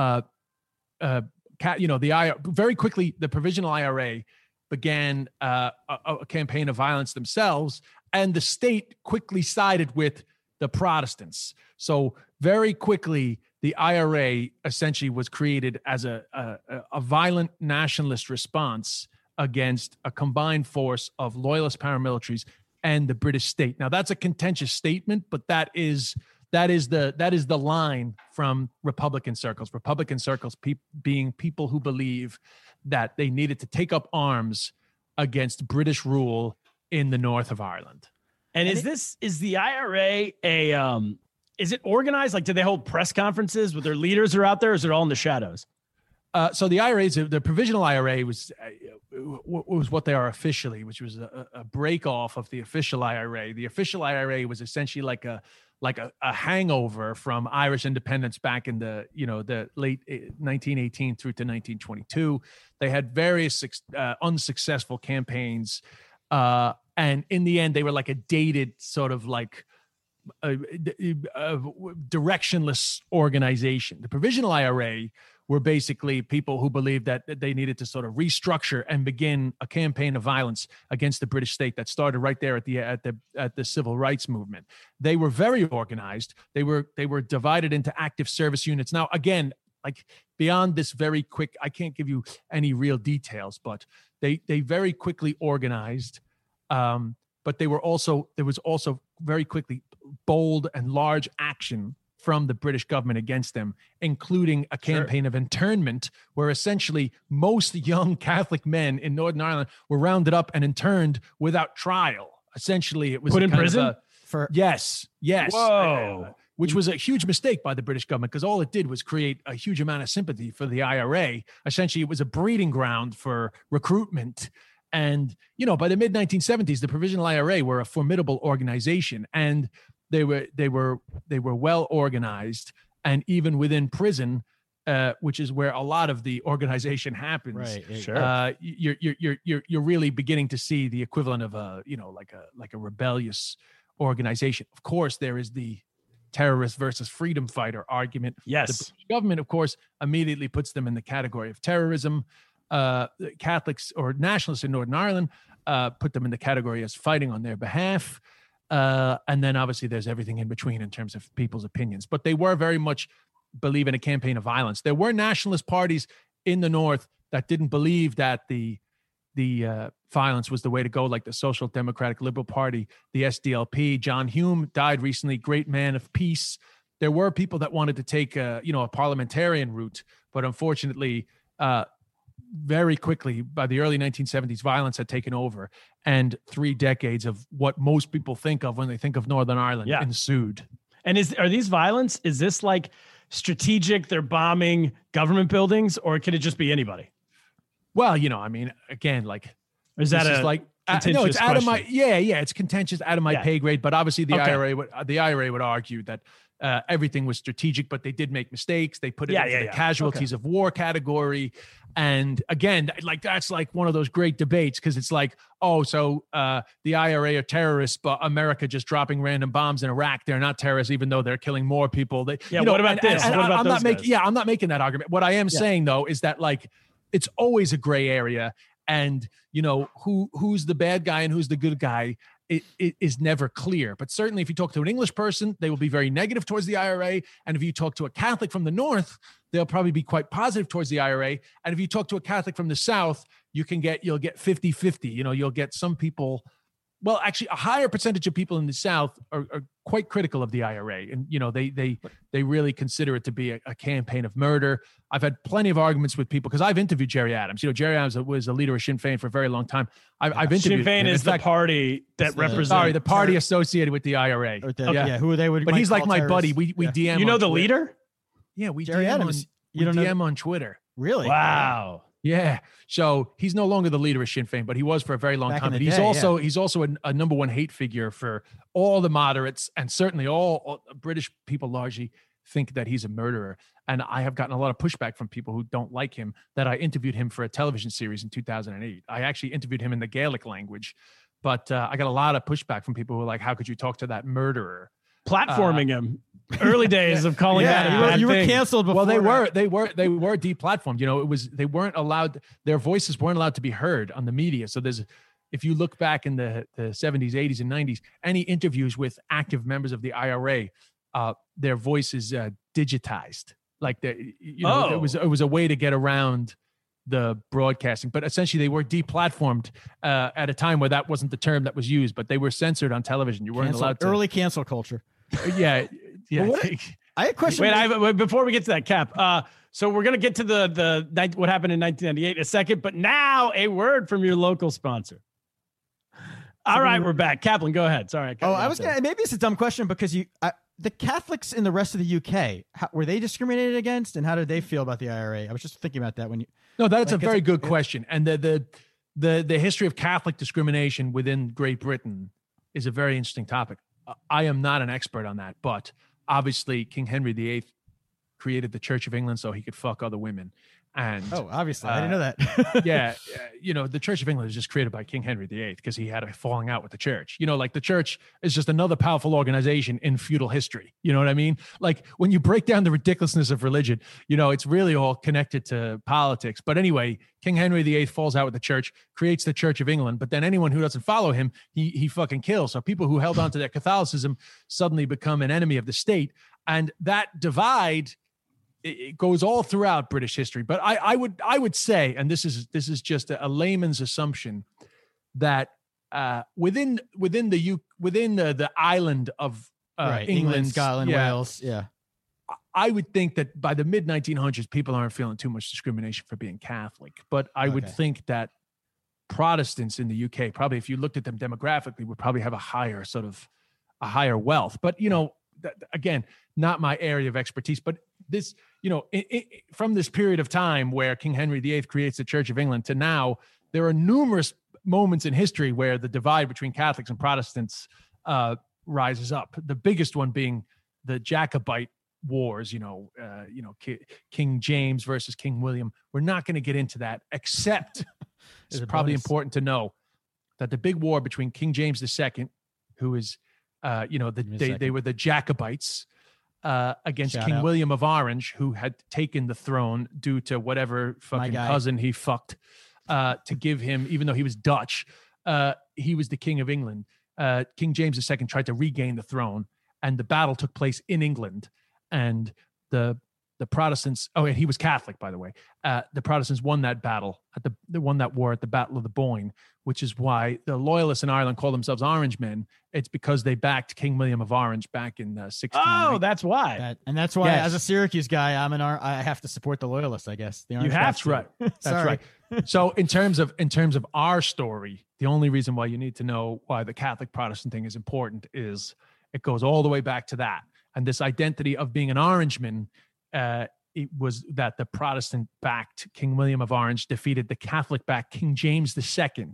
very quickly, the Provisional IRA began a campaign of violence themselves, and the state quickly sided with the Protestants. So very quickly, the IRA essentially was created as a violent nationalist response against a combined force of loyalist paramilitaries and the British state. Now that's a contentious statement, but that is the line from Republican circles. Republican circles being people who believe that they needed to take up arms against British rule in the north of Ireland. And is the IRA is it organized? Like, do they hold press conferences with their leaders are out there, or is it all in the shadows? So the Provisional IRA was what they are officially, which was a break off of the official IRA. The official IRA was essentially like a hangover from Irish independence back in the late 1918 through to 1922. They had various unsuccessful campaigns, and in the end, they were like a dated sort of like a directionless organization. The Provisional IRA were basically people who believed that they needed to sort of restructure and begin a campaign of violence against the British state that started right there at the civil rights movement. They were very organized. They were divided into active service units. Now, again, like beyond this very quick, I can't give you any real details, but they very quickly organized. But there was also very quickly bold and large action from the British government against them, including a campaign of internment, where essentially most young Catholic men in Northern Ireland were rounded up and interned without trial. Essentially, it was put in prison. Yes. Whoa. Which was a huge mistake by the British government, because all it did was create a huge amount of sympathy for the IRA. Essentially, it was a breeding ground for recruitment. And, by the mid-1970s, the Provisional IRA were a formidable organization, and they were well organized. And even within prison, which is where a lot of the organization happens, Right. Sure. You're really beginning to see the equivalent of a rebellious organization. Of course, there is the terrorist versus freedom fighter argument. Yes. The British government, of course, immediately puts them in the category of terrorism. Catholics or nationalists in Northern Ireland put them in the category as fighting on their behalf. And then obviously there's everything in between in terms of people's opinions. But they were very much believe in a campaign of violence. There were nationalist parties in the North that didn't believe that the violence was the way to go, like the Social Democratic Liberal Party, the SDLP. John Hume died recently, great man of peace. There were people that wanted to take a parliamentarian route, but unfortunately, very quickly, by the early 1970s, violence had taken over, and 3 decades of what most people think of when they think of Northern Ireland ensued. And are these violence? Is this like strategic? They're bombing government buildings, or could it just be anybody? Well, again, like, is that no, it's out of my it's contentious, out of my pay grade. But obviously, the IRA would argue that everything was strategic, but they did make mistakes. They put it into the casualties of war category. And again, like that's like one of those great debates, because it's like, the IRA are terrorists, but America just dropping random bombs in Iraq. They're not terrorists, even though they're killing more people. What about this? I'm not making that argument. What I am saying though is that like it's always a gray area, and who's the bad guy and who's the good guy. It is never clear. But certainly if you talk to an English person, they will be very negative towards the IRA. And if you talk to a Catholic from the North, they'll probably be quite positive towards the IRA. And if you talk to a Catholic from the South, you'll get 50-50. You'll get some people, well, actually a higher percentage of people in the South are quite critical of the IRA. And, they really consider it to be a campaign of murder. I've had plenty of arguments with people, because I've interviewed Jerry Adams. Jerry Adams was a leader of Sinn Féin for a very long time. I've interviewed Sinn Féin is the party that represents. The party associated with the IRA. Who they would. But he's like my buddy. We DM. The leader? Yeah, we Jerry DM Adams. DM on Twitter. Really? Wow. Yeah. So he's no longer the leader of Sinn Féin, but he was for a very long time. But he's also a number one hate figure for all the moderates, and certainly all British people largely think that he's a murderer. And I have gotten a lot of pushback from people who don't like him, that I interviewed him for a television series in 2008. I actually interviewed him in the Gaelic language, but I got a lot of pushback from people who were like, how could you talk to that murderer? Platforming him. Early days of calling that you were canceled before. Well, they were deplatformed. They weren't allowed, their voices weren't allowed to be heard on the media. So if you look back in the 70s, 80s, and 90s, any interviews with active members of the IRA, their voice is digitized. Like it was a way to get around the broadcasting, but essentially they were deplatformed at a time where that wasn't the term that was used, but they were censored on television. You weren't allowed to. Early cancel culture. Yeah. I had a question. Wait, before we get to that, Cap. So we're gonna get to the what happened in 1998 in a second, but now a word from your local sponsor. All right, we're back. Kaplan, go ahead. Sorry. Maybe it's a dumb question, because the Catholics in the rest of the UK, were they discriminated against, and how did they feel about the IRA? I was just thinking about that when you. No, that's a very good question. And the history of Catholic discrimination within Great Britain is a very interesting topic. I am not an expert on that, but obviously King Henry VIII created the Church of England so he could fuck other women. And obviously, I didn't know that. yeah, the Church of England was just created by King Henry VIII because he had a falling out with the church. Like the church is just another powerful organization in feudal history. You know what I mean? Like when you break down the ridiculousness of religion, it's really all connected to politics. But anyway, King Henry VIII falls out with the church, creates the Church of England. But then anyone who doesn't follow him, he fucking kills. So people who held on to their Catholicism suddenly become an enemy of the state. And that divide, it goes all throughout British history. But I would say, and this is just a layman's assumption, that within the island of England, Scotland, Wales, I would think that by the mid 1900s, people aren't feeling too much discrimination for being Catholic. But I would think that Protestants in the UK, probably if you looked at them demographically, would probably have a higher wealth. But again, not my area of expertise. But this, from this period of time where King Henry VIII creates the Church of England to now, there are numerous moments in history where the divide between Catholics and Protestants rises up. The biggest one being the Jacobite wars, King James versus King William. We're not going to get into that, except it's probably important to know that the big war between King James II, who is, they were the Jacobites, against King William of Orange, who had taken the throne due to whatever fucking cousin he fucked, to give him, even though he was Dutch, he was the King of England. King James II tried to regain the throne, and the battle took place in England. And the Protestants, and he was Catholic, by the way. The Protestants won that battle they won that war at the Battle of the Boyne, which is why the loyalists in Ireland call themselves Orangemen. It's because they backed King William of Orange back in 16. Oh, that's why. That's why, as a Syracuse guy, I have to support the loyalists, I guess. The Orange That's right. That's right. So in terms of our story, the only reason why you need to know why the Catholic Protestant thing is important is it goes all the way back to that. And this identity of being an Orangeman, it was that the Protestant-backed King William of Orange defeated the Catholic-backed King James II.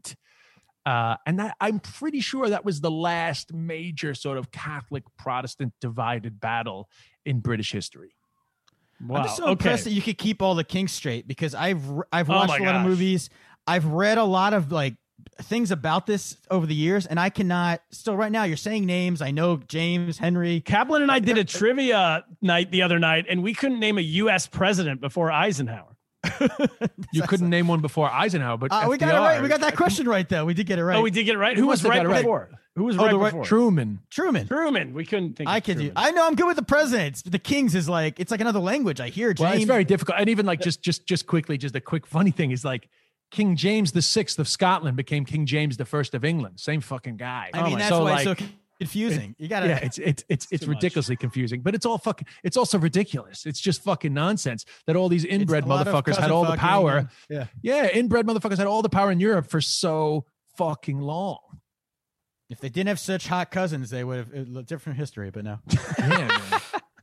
And that, I'm pretty sure that was the last major sort of Catholic-Protestant divided battle in British history. Wow. I'm just so impressed that you could keep all the kings straight, because I've watched a lot of movies. I've read a lot of things about this over the years, and I cannot still right now. You're saying names. I know James, Henry. Kaplan and I did a trivia night the other night, and we couldn't name a U.S. president before Eisenhower. You couldn't name one before Eisenhower, but we got it right. We got that question right, though. We did get it right. Oh, we did get it right. Who was right before? Who was right before? Truman. We couldn't think. I know. I'm good with the presidents. The kings is it's like another language. I hear James. Well, it's very difficult, and even just quickly, just a quick funny thing is King James VI of Scotland became King James I of England. Same fucking guy. I mean, that's why it's so confusing. You gotta. Yeah, it's ridiculously confusing, but it's also ridiculous. It's just fucking nonsense that all these inbred motherfuckers had all the power. Inbred motherfuckers had all the power in Europe for so fucking long. If they didn't have such hot cousins, they would have a different history. But no. Yeah. Man.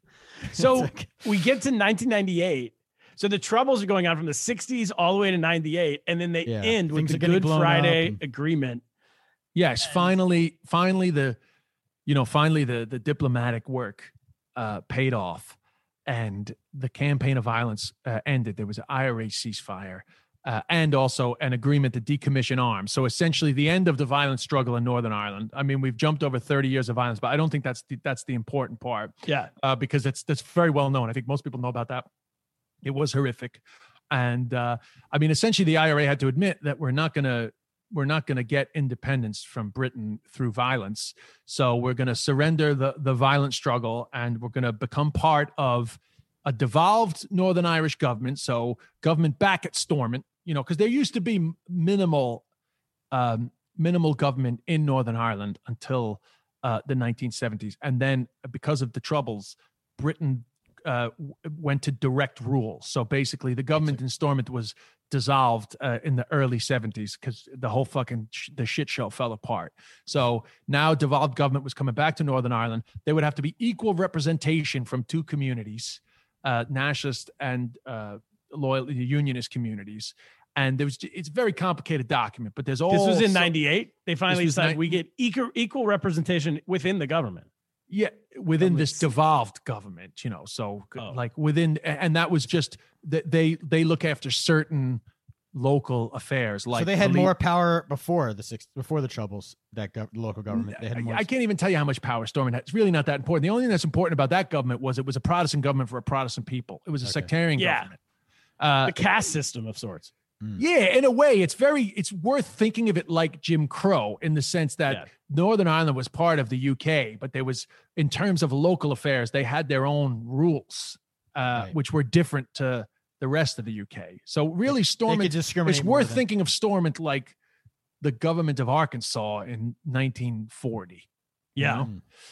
So we get to 1998. So the Troubles are going on from the 60s all the way to 98, and then they end with the Good Friday Agreement. Yes, finally the diplomatic work paid off, and the campaign of violence ended. There was an IRA ceasefire, and also an agreement to decommission arms. So essentially the end of the violent struggle in Northern Ireland. I mean, we've jumped over 30 years of violence, but I don't think that's the important part. Yeah. Because that's very well known. I think most people know about that. It was horrific. And essentially the IRA had to admit that we're not going to get independence from Britain through violence. So we're going to surrender the violent struggle, and we're going to become part of a devolved Northern Irish government. So government back at Stormont, because there used to be minimal government in Northern Ireland until the 1970s. And then because of the Troubles, Britain went to direct rule. So basically the government in Stormont was dissolved in the early 70s because the whole fucking the shit show fell apart. So now devolved government was coming back to Northern Ireland. There would have to be equal representation from two communities, nationalist and loyal unionist communities. And it's a very complicated document, but there's all. This was in 98. They finally decided we get equal representation within the government. Yeah, within this devolved government, so like within, and that was just that they look after certain local affairs. Like, so they had more power before the Troubles. That local government, they had more. I can't even tell you how much power Stormont had. It's really not that important. The only thing that's important about that government was it was a Protestant government for a Protestant people. It was a sectarian government. The caste system of sorts. Yeah, in a way, it's worth thinking of it like Jim Crow in the sense that Northern Ireland was part of the UK, but there was, in terms of local affairs, they had their own rules, which were different to the rest of the UK. So really, Stormont, it's worth thinking of Stormont like the government of Arkansas in 1940. Yeah.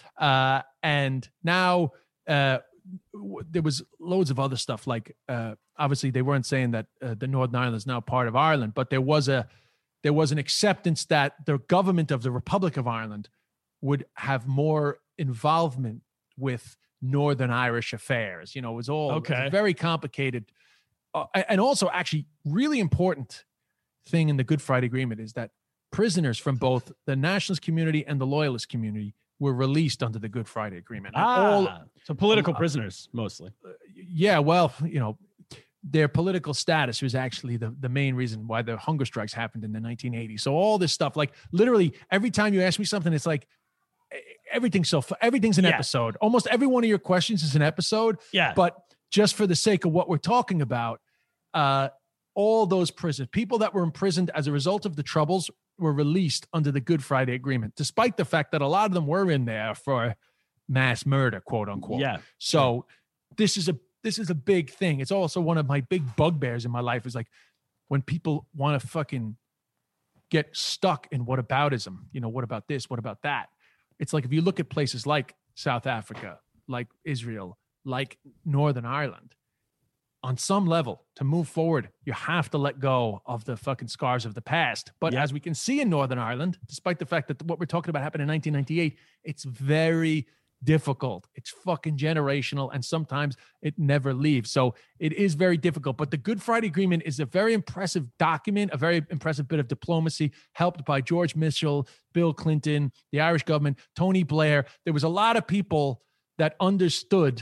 And now there was loads of other stuff like obviously they weren't saying that the Northern Ireland is now part of Ireland, but there was an acceptance that the government of the Republic of Ireland would have more involvement with Northern Irish affairs. It was all it was very complicated. And also actually really important thing in the Good Friday Agreement is that prisoners from both the nationalist community and the loyalist community were released under the Good Friday Agreement. So political prisoners mostly. Yeah, well, their political status was actually the main reason why the hunger strikes happened in the 1980s. So all this stuff, like literally every time you ask me something, it's like everything's an episode. Almost every one of your questions is an episode. Yeah. But just for the sake of what we're talking about, all those prisoners, people that were imprisoned as a result of the Troubles, were released under the Good Friday Agreement, despite the fact that a lot of them were in there for mass murder, quote unquote. Yeah. So this is a big thing. It's also one of my big bugbears in my life is like when people want to fucking get stuck in whataboutism, what about this? What about that? It's like, if you look at places like South Africa, like Israel, like Northern Ireland, on some level, to move forward, you have to let go of the fucking scars of the past. But as we can see in Northern Ireland, despite the fact that what we're talking about happened in 1998, it's very difficult. It's fucking generational, and sometimes it never leaves. So it is very difficult. But the Good Friday Agreement is a very impressive document, a very impressive bit of diplomacy, helped by George Mitchell, Bill Clinton, the Irish government, Tony Blair. There was a lot of people that understood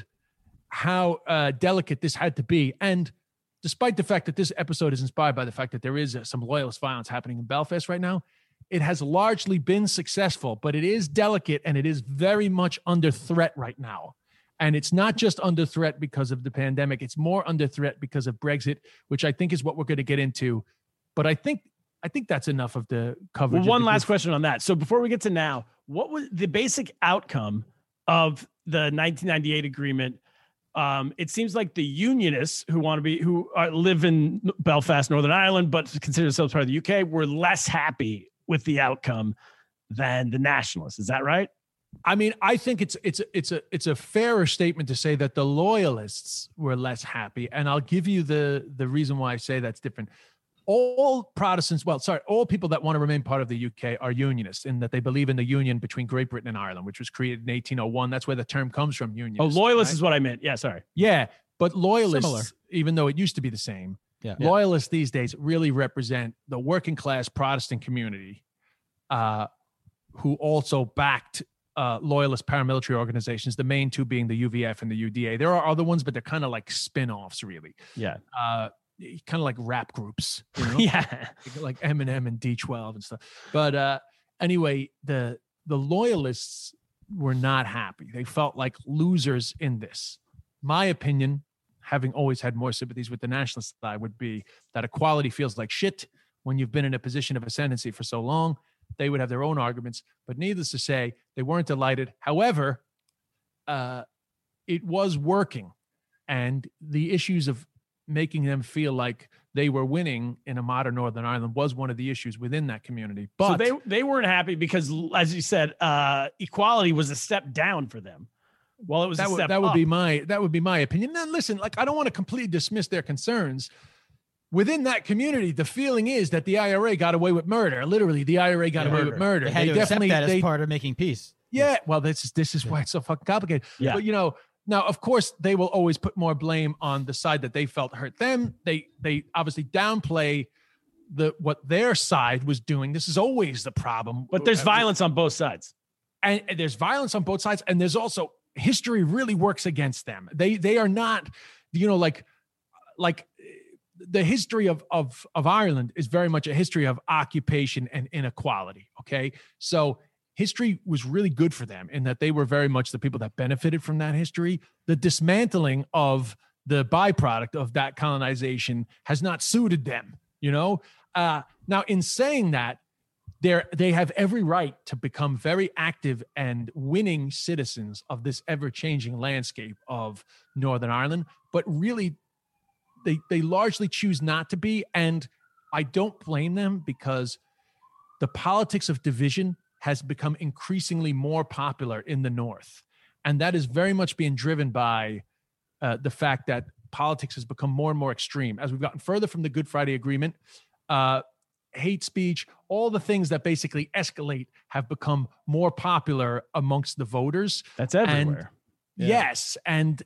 how delicate this had to be. And despite the fact that this episode is inspired by the fact that there is some loyalist violence happening in Belfast right now, it has largely been successful, but it is delicate and it is very much under threat right now. And it's not just under threat because of the pandemic. It's more under threat because of Brexit, which I think is what we're going to get into. But I think that's enough of the coverage. Well, one last question on that. So before we get to now, what was the basic outcome of the 1998 agreement? It seems like the unionists who live in Belfast, Northern Ireland, but consider themselves part of the UK, were less happy with the outcome than the nationalists. Is that right? I mean, I think it's a fairer statement to say that the loyalists were less happy, and I'll give you the reason why I say that's different. All people that want to remain part of the UK are unionists in that they believe in the union between Great Britain and Ireland, which was created in 1801. That's where the term comes from, union. Oh, loyalists is what I meant. Yeah, sorry. Yeah, but loyalists, even though it used to be the same, loyalists these days really represent the working class Protestant community who also backed loyalist paramilitary organizations, the main two being the UVF and the UDA. There are other ones, but they're kind of like spin-offs, really. Yeah. Kind of like rap groups, Yeah, like Eminem and D12 and stuff. But anyway, the loyalists were not happy. They felt like losers in this. My opinion, having always had more sympathies with the nationalist side, would be that equality feels like shit when you've been in a position of ascendancy for so long. They would have their own arguments, but needless to say, they weren't delighted. However, it was working, and the issues of making them feel like they were winning in a modern Northern Ireland was one of the issues within that community. But so they weren't happy because, as you said, equality was a step down for them. Well, it was a step up. That would be my opinion. Now, listen, like, I don't want to completely dismiss their concerns. Within that community, the feeling is that the IRA got away with murder. Literally, the IRA got away with murder. They had to accept that as part of making peace. Yeah. Well, this is why it's so fucking complicated. Yeah. But now, of course, they will always put more blame on the side that they felt hurt them. They obviously downplay what their side was doing. This is always the problem. But there's violence on both sides. and there's violence on both sides, and there's also history really works against them. They are not, like the history of Ireland is very much a history of occupation and inequality. Okay. So history was really good for them in that they were very much the people that benefited from that history. The dismantling of the byproduct of that colonization has not suited them, Now, in saying that, they have every right to become very active and winning citizens of this ever-changing landscape of Northern Ireland, but really they largely choose not to be. And I don't blame them, because the politics of division has become increasingly more popular in the North. And that is very much being driven by the fact that politics has become more and more extreme. As we've gotten further from the Good Friday Agreement, hate speech, all the things that basically escalate have become more popular amongst the voters. That's everywhere. And, yes. And,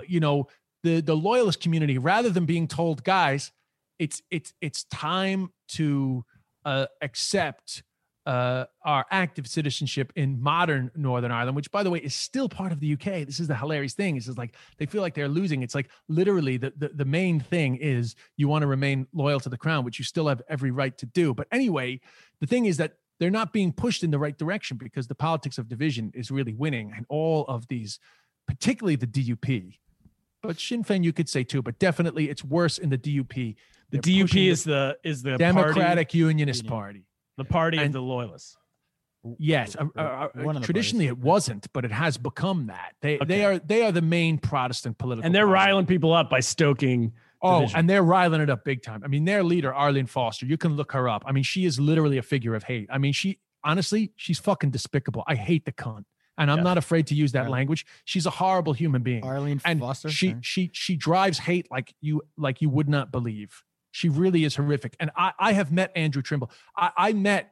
the loyalist community, rather than being told, guys, it's time to accept our active citizenship in modern Northern Ireland, which, by the way, is still part of the UK. This is the hilarious thing. It's just like they feel like they're losing. It's like literally the main thing is you want to remain loyal to the crown, which you still have every right to do. But anyway, the thing is that they're not being pushed in the right direction because the politics of division is really winning. And all of these, particularly the DUP, but Sinn Féin you could say too, but definitely it's worse in the DUP. The DUP is the Democratic Unionist Party. The party of the loyalists. Yes, traditionally it wasn't, but it has become that. They are the main Protestant political, and they're party. riling people up by stoking. Division. And they're riling it up big time. I mean, their leader Arlene Foster, you can look her up. I mean, she is literally a figure of hate. I mean, she's fucking despicable. I hate the cunt, and I'm not afraid to use that language. She's a horrible human being. Arlene Foster. She drives hate like you would not believe. She really is horrific. And I have met Andrew Trimble. I met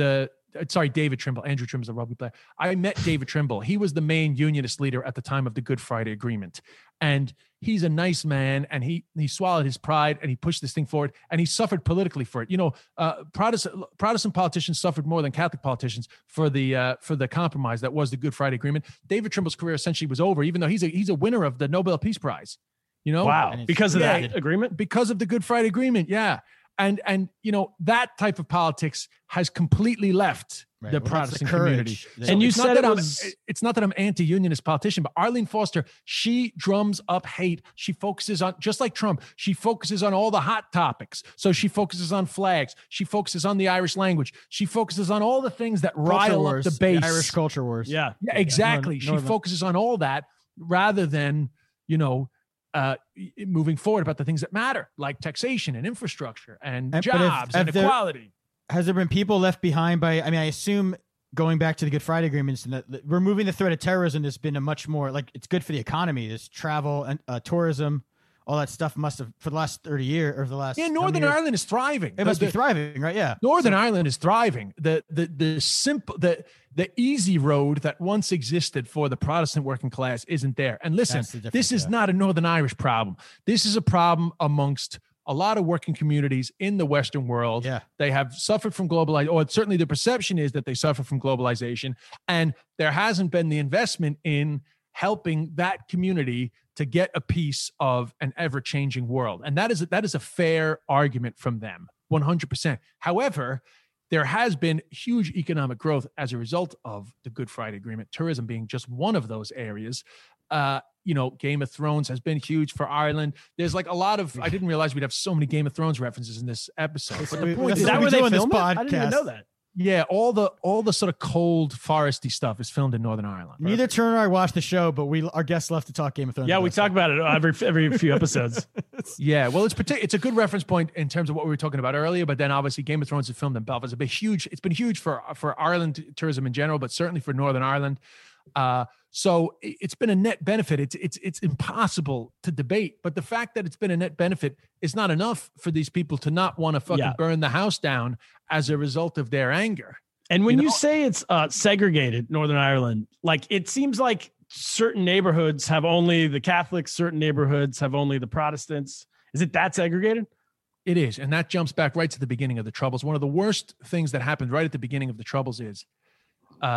David Trimble. Andrew Trimble's a rugby player. I met David Trimble. He was the main unionist leader at the time of the Good Friday Agreement. And he's a nice man, and he swallowed his pride and he pushed this thing forward, and he suffered politically for it. Protestant politicians suffered more than Catholic politicians for the compromise that was the Good Friday Agreement. David Trimble's career essentially was over, even though he's a winner of the Nobel Peace Prize. Wow. Because of that agreement? Because of the Good Friday Agreement. Yeah. And that type of politics has completely left the Protestant community. So and you said it's not that I'm anti-unionist politician, but Arlene Foster, she drums up hate. She focuses on, just like Trump, she focuses on all the hot topics. So she focuses on flags. She focuses on the Irish language. She focuses on all the things that rile up the base. The Irish culture wars. Yeah, exactly. She focuses on all that rather than, moving forward about the things that matter, like taxation and infrastructure and jobs and equality. Has there been people left behind by, I assume going back to the Good Friday agreements and removing the threat of terrorism, there's been a much more, it's good for the economy. There's travel and tourism, all that stuff must have, for the last 30 years or the last. Yeah, Northern Ireland is thriving. It must be thriving, right? Yeah. Northern Ireland is thriving. The easy road that once existed for the Protestant working class isn't there. And listen, this is not a Northern Irish problem. This is a problem amongst a lot of working communities in the Western world. Yeah. They have suffered from globalization, or certainly the perception is that they suffer from globalization. And there hasn't been the investment in helping that community to get a piece of an ever-changing world. And that is a fair argument from them, 100%. However, there has been huge economic growth as a result of the Good Friday Agreement, tourism being just one of those areas. Game of Thrones has been huge for Ireland. There's a lot of, I didn't realize we'd have so many Game of Thrones references in this episode. But the point is that where they filmed this podcast? I didn't even know that. Yeah, all the sort of cold, foresty stuff is filmed in Northern Ireland. Neither Turner or I watched the show, but our guests left to talk Game of Thrones. Yeah, we talk about it every few episodes. Yeah, well, it's a good reference point in terms of what we were talking about earlier. But then obviously Game of Thrones is filmed in Belfast. It's been huge for Ireland tourism in general, but certainly for Northern Ireland. So it's been a net benefit. It's impossible to debate, but the fact that it's been a net benefit is not enough for these people to not want to fucking burn the house down as a result of their anger. And when you say it's segregated, Northern Ireland, it seems like certain neighborhoods have only the Catholics, certain neighborhoods have only the Protestants. Is it that segregated? It is. And that jumps back right to the beginning of the Troubles. One of the worst things that happened right at the beginning of the Troubles is,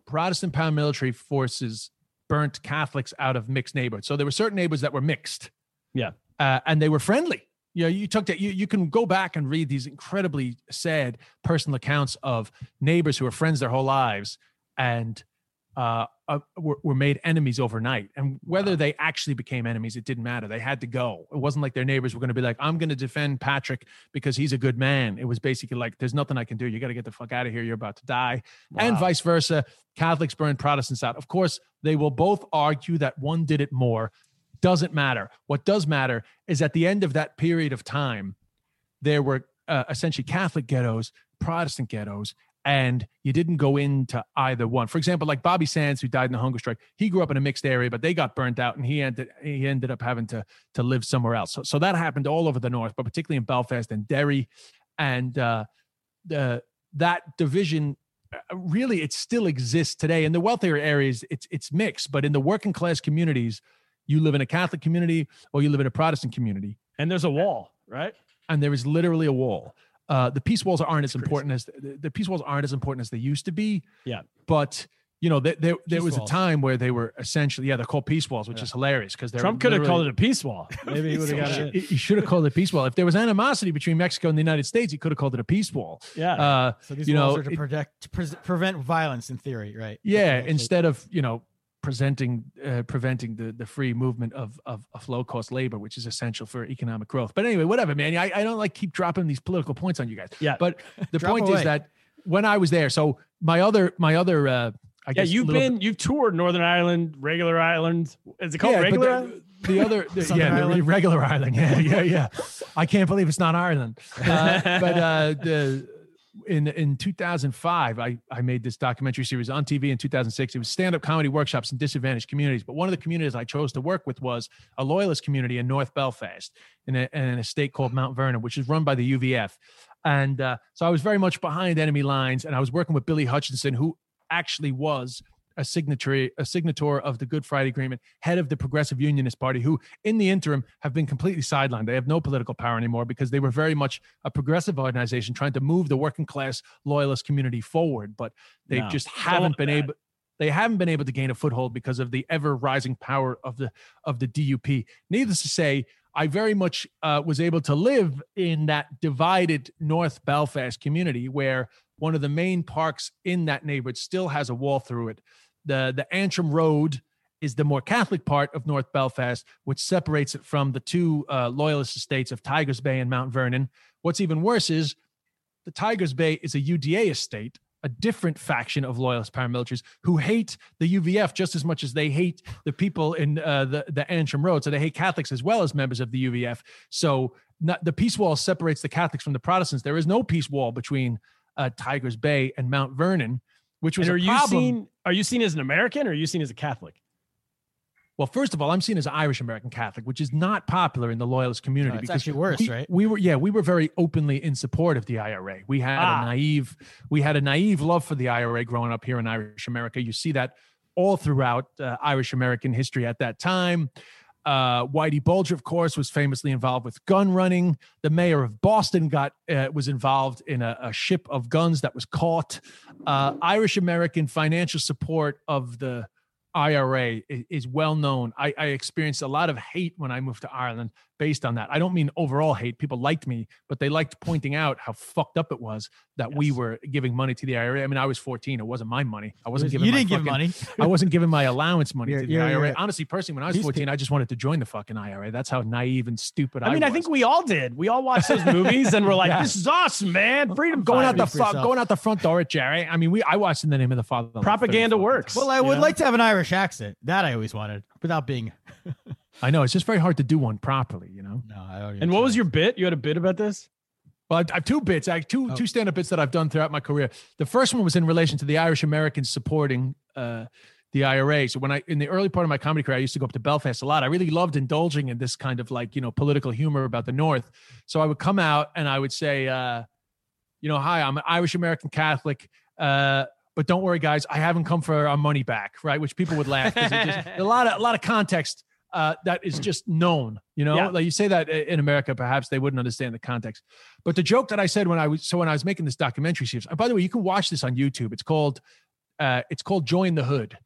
Protestant paramilitary forces burnt Catholics out of mixed neighborhoods. So there were certain neighborhoods that were mixed. Yeah. And they were friendly. You took that. You can go back and read these incredibly sad personal accounts of neighbors who were friends their whole lives and were made enemies overnight. And whether they actually became enemies, it didn't matter. They had to go. It wasn't like their neighbors were going to be like, I'm going to defend Patrick because he's a good man. It was basically like, there's nothing I can do. You got to get the fuck out of here. You're about to die. Wow. And vice versa. Catholics burned Protestants out. Of course, they will both argue that one did it more. Doesn't matter. What does matter is at the end of that period of time, there were essentially Catholic ghettos, Protestant ghettos, and you didn't go into either one. For example, like Bobby Sands, who died in the hunger strike, he grew up in a mixed area, but they got burnt out, and he ended up having to live somewhere else. So that happened all over the north, but particularly in Belfast and Derry, and that division. Really, it still exists today. In the wealthier areas, it's mixed, but in the working class communities, you live in a Catholic community or you live in a Protestant community. And there's a wall, right? And there is literally a wall. The peace walls aren't as important as the peace walls aren't as important as they used to be. Yeah. But there was a time where they were essentially, they're called peace walls, which is hilarious because Trump could have called it a peace wall. Maybe he would have got it. He should have called it a peace wall. If there was animosity between Mexico and the United States, he could have called it a peace wall. Yeah. So these walls are to prevent violence in theory, right? Yeah. Instead of, preventing the free movement of low cost labor, which is essential for economic growth. But anyway, whatever, man. I don't keep dropping these political points on you guys. Yeah. But the point is that when I was there, so my other I guess you've toured Northern Ireland, regular Island. Is it called regular Island? The regular Ireland. Yeah. I can't believe it's not Ireland. In 2005, I made this documentary series on TV in 2006. It was stand-up comedy workshops in disadvantaged communities. But one of the communities I chose to work with was a loyalist community in North Belfast in an estate called Mount Vernon, which is run by the UVF. And so I was very much behind enemy lines, and I was working with Billy Hutchinson, who actually was a signator of the Good Friday Agreement, head of the Progressive Unionist Party, who in the interim have been completely sidelined. They have no political power anymore because they were very much a progressive organization trying to move the working class loyalist community forward, but they haven't been able to gain a foothold because of the ever rising power of the DUP. Needless to say, I very much was able to live in that divided North Belfast community where one of the main parks in that neighborhood still has a wall through it. The Antrim Road is the more Catholic part of North Belfast, which separates it from the two loyalist estates of Tigers Bay and Mount Vernon. What's even worse is the Tigers Bay is a UDA estate, a different faction of loyalist paramilitaries who hate the UVF just as much as they hate the people in the Antrim Road. So they hate Catholics as well as members of the UVF. So the peace wall separates the Catholics from the Protestants. There is no peace wall between Tigers Bay and Mount Vernon, which was a problem. Are you seen as an American or are you seen as a Catholic? Well, first of all, I'm seen as an Irish American Catholic, which is not popular in the loyalist community. It's actually worse, right? We were very openly in support of the IRA. We had a naive love for the IRA growing up here in Irish America. You see that all throughout Irish American history at that time. Whitey Bulger, of course, was famously involved with gun running. The mayor of Boston was involved in a ship of guns that was caught. Irish American financial support of the IRA is well known. I experienced a lot of hate when I moved to Ireland based on that. I don't mean overall hate. People liked me, but they liked pointing out how fucked up it was that we were giving money to the IRA. I mean, I was 14. It wasn't my money. I wasn't giving. You didn't give money. I wasn't giving my allowance money to the IRA. Honestly, personally, when I was 14, I just wanted to join the fucking IRA. That's how naive and stupid I was. I think we all did. We all watched those movies and we're like, "This is awesome, man! Freedom going out the front door at Jerry." I mean, I watched In the Name of the Father. Propaganda works. Well, I would like to have an Irish accent. That I always wanted, without being. I know it's just very hard to do one properly, No, I don't. And what was your bit? You had a bit about this? Well, I have two bits. I have two stand-up bits that I've done throughout my career. The first one was in relation to the Irish Americans supporting the IRA. So in the early part of my comedy career, I used to go up to Belfast a lot. I really loved indulging in this kind of political humor about the North. So I would come out and I would say, hi, I'm an Irish American Catholic. But don't worry, guys, I haven't come for our money back, right? Which people would laugh because a lot of context that is just known, Like you say that in America, perhaps they wouldn't understand the context. But the joke that I said when I was making this documentary series, and by the way, you can watch this on YouTube. It's called It's called Join the Hood.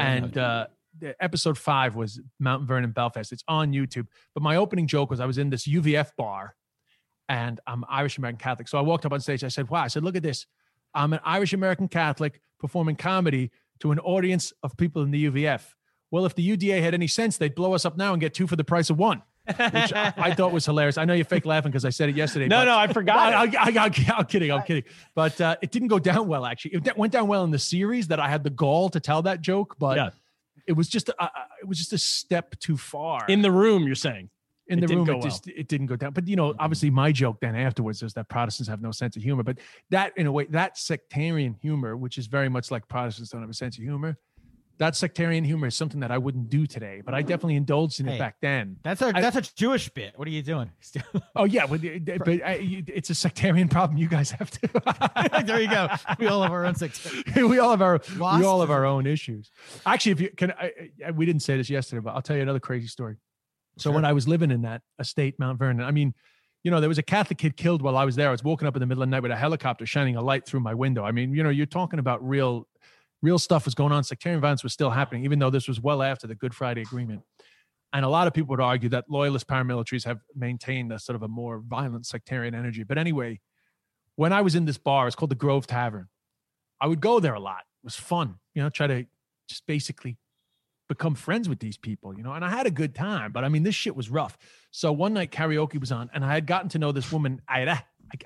Episode 5 was Mount Vernon, Belfast. It's on YouTube. But my opening joke was I was in this UVF bar, and I'm Irish American Catholic. So I walked up on stage. I said, wow. I said, look at this. I'm an Irish American Catholic performing comedy to an audience of people in the UVF. Well, if the UDA had any sense, they'd blow us up now and get 2 for the price of 1. Which I thought was hilarious. I know you're fake laughing because I said it yesterday. No, I forgot. I'm kidding. But it didn't go down well, actually. It went down well in the series that I had the gall to tell that joke, but it was just a step too far. In the room, you're saying? In the room, it didn't go down. But, obviously my joke then afterwards is that Protestants have no sense of humor. But that, in a way, that sectarian humor, which is very much like Protestants don't have a sense of humor, that sectarian humor is something that I wouldn't do today, but I definitely indulged in it back then. That's a Jewish bit. What are you doing? Oh yeah, but it's a sectarian problem. You guys have to. There you go. We all have our own sectarian. we all have our own issues. Actually, if you can, we didn't say this yesterday, but I'll tell you another crazy story. So when I was living in that estate, Mount Vernon, I mean, there was a Catholic kid killed while I was there. I was woken up in the middle of the night with a helicopter shining a light through my window. I mean, you're talking about real stuff was going on. Sectarian violence was still happening, even though this was well after the Good Friday Agreement. And a lot of people would argue that loyalist paramilitaries have maintained a sort of a more violent sectarian energy. But anyway, when I was in this bar, it's called the Grove Tavern. I would go there a lot. It was fun, try to just basically become friends with these people, and I had a good time. But I mean, this shit was rough. So one night karaoke was on, and I had gotten to know this woman, Ida.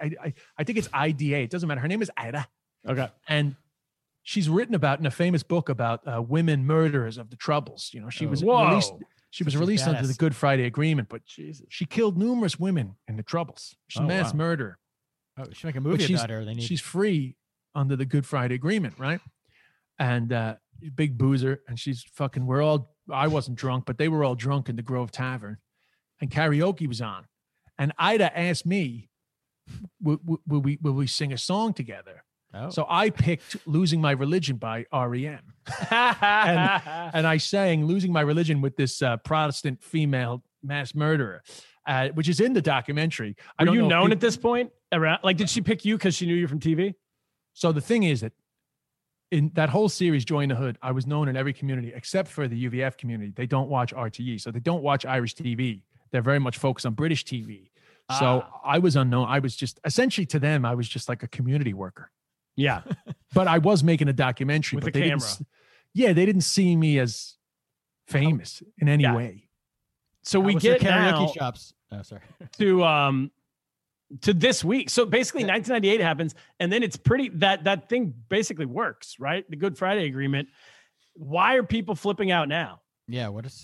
I think it's IDA. It doesn't matter. Her name is Ida. Okay. And she's written about in a famous book about women murderers of the Troubles. She was released. She was released under the Good Friday Agreement, but she killed numerous women in the Troubles. She's a mass murderer. Oh, we should make a movie about her. She's free under the Good Friday Agreement, right? And big boozer, and she's fucking. I wasn't drunk, but they were all drunk in the Grove Tavern, and karaoke was on. And Ida asked me, "Will we sing a song together?" Oh. So I picked Losing My Religion by REM. and I sang Losing My Religion with this Protestant female mass murderer, which is in the documentary. Were you known at this point? Did she pick you because she knew you from TV? So the thing is that in that whole series, Join the Hood, I was known in every community except for the UVF community. They don't watch RTE, so they don't watch Irish TV. They're very much focused on British TV. So I was unknown. I was just, essentially to them, I was just like a community worker. Yeah. But I was making a documentary with a camera. They didn't see me as famous in any way. So we get karaoke now shops. Oh, sorry. to this week. So basically 1998 happens, and then it's pretty that thing basically works, right? The Good Friday Agreement. Why are people flipping out now? Yeah, what is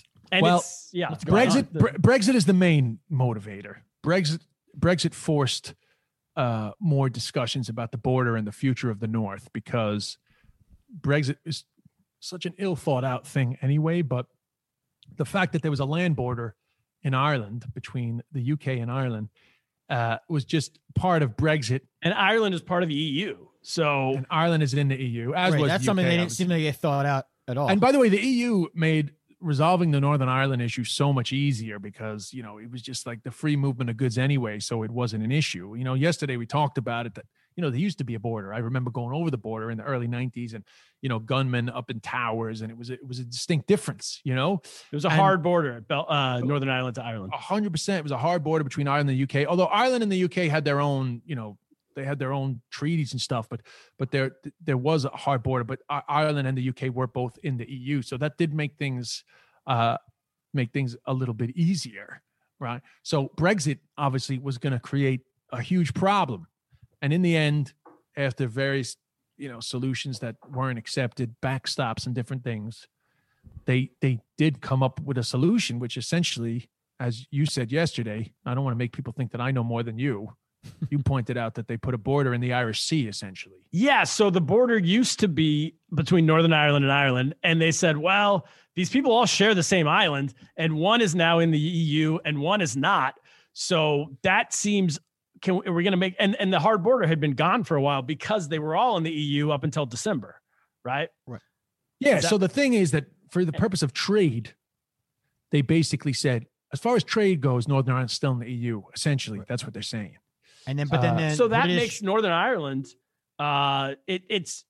Brexit is the main motivator. Brexit forced more discussions about the border and the future of the North, because Brexit is such an ill thought out thing anyway. But the fact that there was a land border in Ireland between the UK and Ireland was just part of Brexit. And Ireland is part of the EU. And Ireland is in the EU. That's something they didn't seem to get thought out at all. And by the way, the EU made resolving the Northern Ireland issue so much easier because, it was just like the free movement of goods anyway. So it wasn't an issue. Yesterday we talked about it, that, there used to be a border. I remember going over the border in the early 90s and, gunmen up in towers, and it was a distinct difference, It was a hard border at Northern Ireland to Ireland. 100%. It was a hard border between Ireland and the UK, although Ireland and the UK had their own, they had their own treaties and stuff, but there was a hard border. But Ireland and the UK were both in the EU, so that did make things a little bit easier, right? So Brexit obviously was going to create a huge problem, and in the end, after various solutions that weren't accepted, backstops and different things, they did come up with a solution, which essentially, as you said yesterday, I don't want to make people think that I know more than you. You pointed out that they put a border in the Irish Sea, essentially. Yeah. So the border used to be between Northern Ireland and Ireland. And they said, well, these people all share the same island, and one is now in the EU and one is not. So that seems, we're going to make, and the hard border had been gone for a while because they were all in the EU up until December, right? Right. Yeah. So the thing is that for the purpose of trade, they basically said, as far as trade goes, Northern Ireland's still in the EU. Essentially, that's what they're saying. And then, so that makes Northern Ireland, it's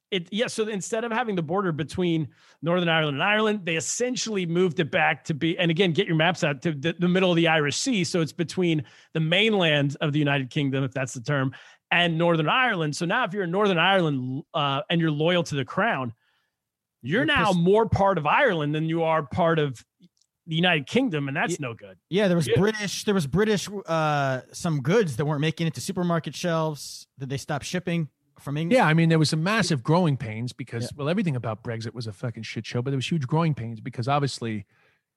So instead of having the border between Northern Ireland and Ireland, they essentially moved it back to be, and again, get your maps out, to the middle of the Irish Sea. So it's between the mainland of the United Kingdom, if that's the term, and Northern Ireland. So now if you're in Northern Ireland and you're loyal to the crown, you're now more part of Ireland than you are part of the United Kingdom, and that's no good. Yeah, there was British some goods that weren't making it to supermarket shelves that they stopped shipping from England. Yeah, I mean, there was some massive growing pains because, well, everything about Brexit was a fucking shit show, but there was huge growing pains because obviously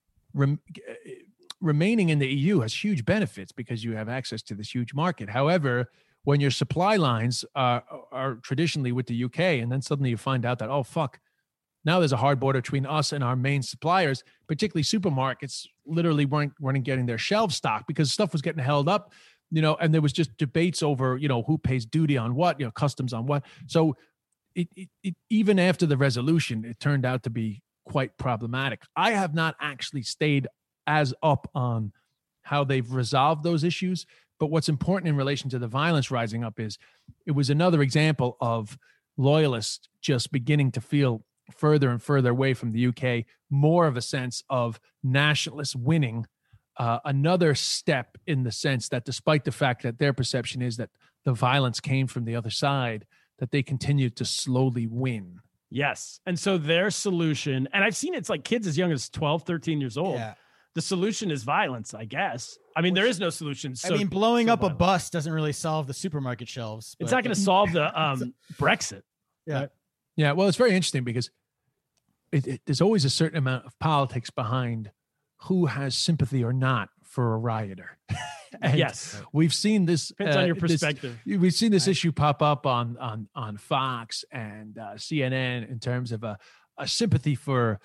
remaining in the EU has huge benefits because you have access to this huge market. However, when your supply lines are traditionally with the UK, and then suddenly you find out that, oh, fuck, now there's a hard border between us and our main suppliers, particularly supermarkets, literally weren't getting their shelves stocked because stuff was getting held up. And there was just debates over, who pays duty on what, customs on what. So it even after the resolution, it turned out to be quite problematic. I have not actually stayed as up on how they've resolved those issues. But what's important in relation to the violence rising up is it was another example of loyalists just beginning to feel further and further away from the UK, more of a sense of nationalists winning. Another step in the sense that despite the fact that their perception is that the violence came from the other side, that they continued to slowly win. Yes. And so their solution, and I've seen it's like kids as young as 12, 13 years old. Yeah. The solution is violence, I guess. I mean, there is no solution. Blowing up a bus doesn't really solve the supermarket shelves. It's not going to solve the Brexit. Yeah. Yeah. Well, it's very interesting because there's always a certain amount of politics behind who has sympathy or not for a rioter. Yes, we've seen this. Depends on your perspective. We've seen this issue pop up on Fox and CNN in terms of a sympathy for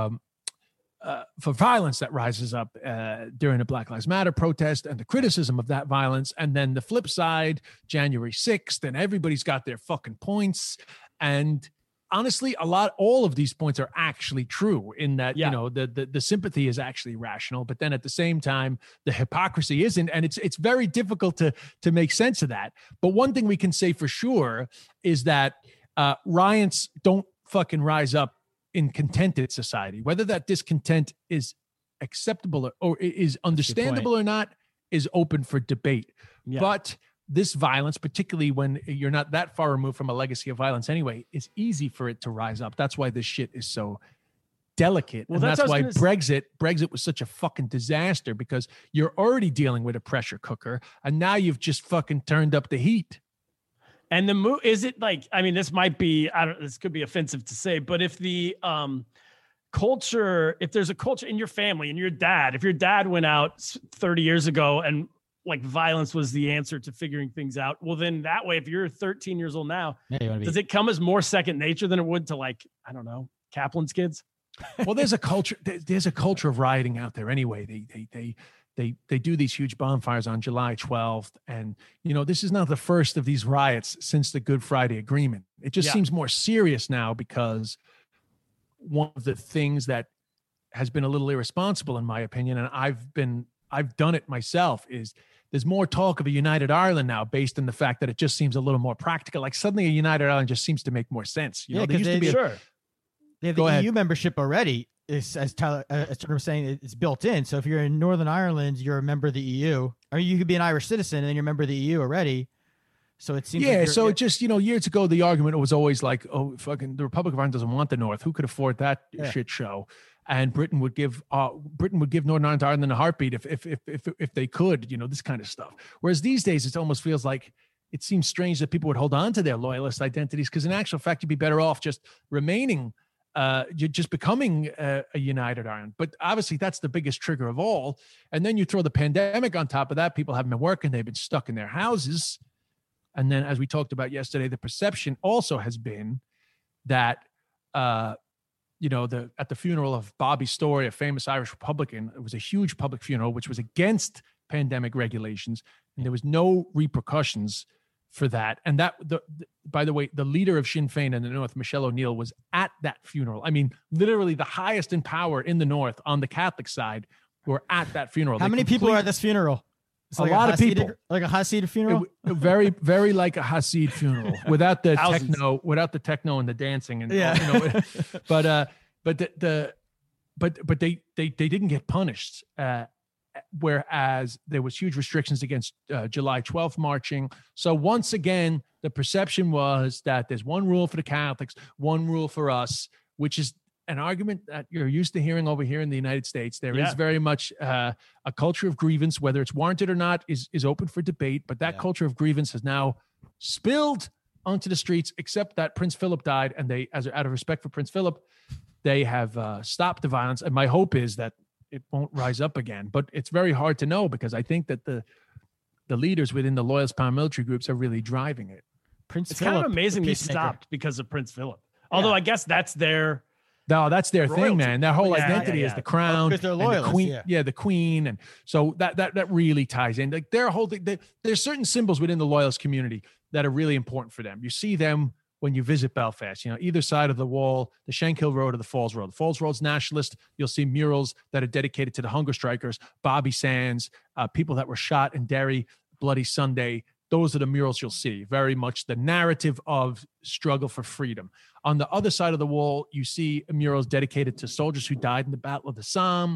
violence that rises up during a Black Lives Matter protest and the criticism of that violence, and then the flip side, January 6th, and everybody's got their fucking points. And honestly, all of these points are actually true in that, the sympathy is actually rational, but then at the same time, the hypocrisy isn't. And it's very difficult to make sense of that. But one thing we can say for sure is that riots don't fucking rise up in contented society. Whether that discontent is acceptable or is understandable or not is open for debate. Yeah. But this violence, particularly when you're not that far removed from a legacy of violence anyway, is easy for it to rise up. That's why this shit is so delicate. Well, and that's why Brexit was such a fucking disaster, because you're already dealing with a pressure cooker and now you've just fucking turned up the heat. And is it like, I mean, this might be, this could be offensive to say, but if the culture, if there's a culture in your family and if your dad went out 30 years ago and like violence was the answer to figuring things out, well, then that way, if you're 13 years old now, does it come as more second nature than it would to, like, I don't know, Kaplan's kids? Well, there's a culture of rioting out there anyway. They do these huge bonfires on July 12th. And, this is not the first of these riots since the Good Friday Agreement. It just seems more serious now because one of the things that has been a little irresponsible, in my opinion, and I've done it myself, is there's more talk of a united Ireland now based on the fact that it just seems a little more practical. Like suddenly a united Ireland just seems to make more sense. They have the EU membership already. As Tyler was saying, it's built in. So if you're in Northern Ireland, you're a member of the EU. Or you could be an Irish citizen and then you're a member of the EU already. So it seems it just, years ago, the argument was always like, oh, fucking the Republic of Ireland doesn't want the North. Who could afford that shit show? And Britain would give Northern Ireland to Ireland in a heartbeat if they could, this kind of stuff. Whereas these days, it almost feels like it seems strange that people would hold on to their loyalist identities, because in actual fact, you'd be better off just remaining, you're just becoming a united Ireland. But obviously, that's the biggest trigger of all. And then you throw the pandemic on top of that. People haven't been working; they've been stuck in their houses. And then, as we talked about yesterday, the perception also has been that. At the funeral of Bobby Story, a famous Irish Republican, it was a huge public funeral, which was against pandemic regulations, and there was no repercussions for that. And that, by the way, the leader of Sinn Féin in the North, Michelle O'Neill, was at that funeral. I mean, literally the highest in power in the North on the Catholic side were at that funeral. How many people are at this funeral? It's like a lot of people, like a Hasid funeral. Very, very like a Hasid funeral without the techno and the dancing and but they didn't get punished. Whereas there was huge restrictions against July 12th marching. So once again, the perception was that there's one rule for the Catholics, one rule for us, which is an argument that you're used to hearing over here in the United States. There is very much a culture of grievance, whether it's warranted or not is open for debate. But that culture of grievance has now spilled onto the streets, except that Prince Philip died. And they, out of respect for Prince Philip, they have stopped the violence. And my hope is that it won't rise up again. But it's very hard to know because I think that the leaders within the loyalist paramilitary groups are really driving it. It's kind of amazing they stopped because of Prince Philip. Although I guess that's their... No, that's their royalty thing, man. Their whole identity is the crown, because they're loyalists, the queen, the queen, and so that really ties in. Like their whole thing. There's certain symbols within the loyalist community that are really important for them. You see them when you visit Belfast. Either side of the wall, the Shankill Road or the Falls Road. The Falls Road's nationalist. You'll see murals that are dedicated to the hunger strikers, Bobby Sands, people that were shot in Derry, Bloody Sunday. Those are the murals you'll see. Very much the narrative of struggle for freedom. On the other side of the wall, you see murals dedicated to soldiers who died in the Battle of the Somme,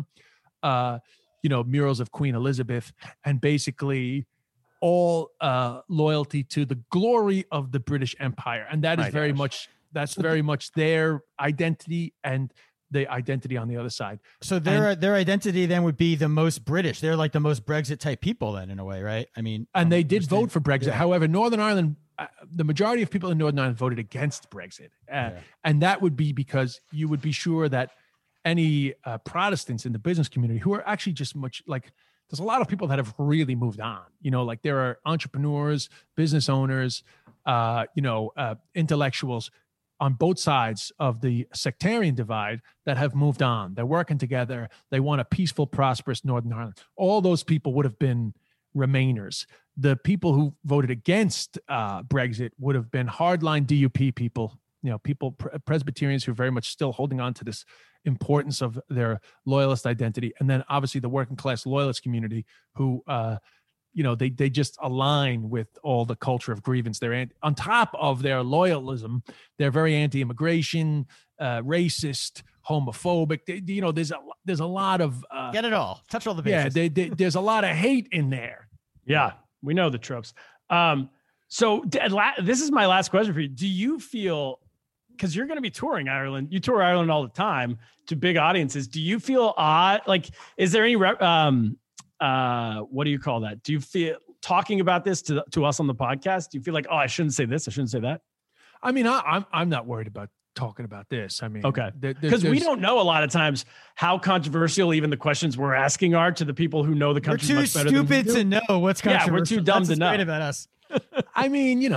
murals of Queen Elizabeth, and basically all loyalty to the glory of the British Empire. And that is very much their identity and the identity on the other side. So their identity then would be the most British. They're like the most Brexit type people then, in a way, right? I mean, and they did vote for Brexit. Yeah. However, Northern Ireland, the majority of people in Northern Ireland voted against Brexit. And that would be because you would be sure that any Protestants in the business community who are actually just much like, there's a lot of people that have really moved on, like there are entrepreneurs, business owners, intellectuals on both sides of the sectarian divide that have moved on. They're working together. They want a peaceful, prosperous Northern Ireland. All those people would have been Remainers. The people who voted against Brexit would have been hardline DUP people, Presbyterians who are very much still holding on to this importance of their loyalist identity. And then obviously the working class loyalist community who, they just align with all the culture of grievance. They're on top of their loyalism. They're very anti-immigration, racist, homophobic. There's a lot of get it all. Touch all the bases. Yeah, there's a lot of hate in there. Yeah, we know the tropes. So this is my last question for you. Do you feel, because you're going to be touring Ireland, you tour Ireland all the time to big audiences. Do you feel odd? Like, is there any what do you call that? Do you feel talking about this to us on the podcast? Do you feel like, I shouldn't say this, I shouldn't say that? I mean, I'm not worried about talking about this. I mean, okay, because we don't know a lot of times how controversial even the questions we're asking are to the people who know the country much better. We're too stupid to know what's controversial. Yeah, we're too dumb to know. Great about us. I mean,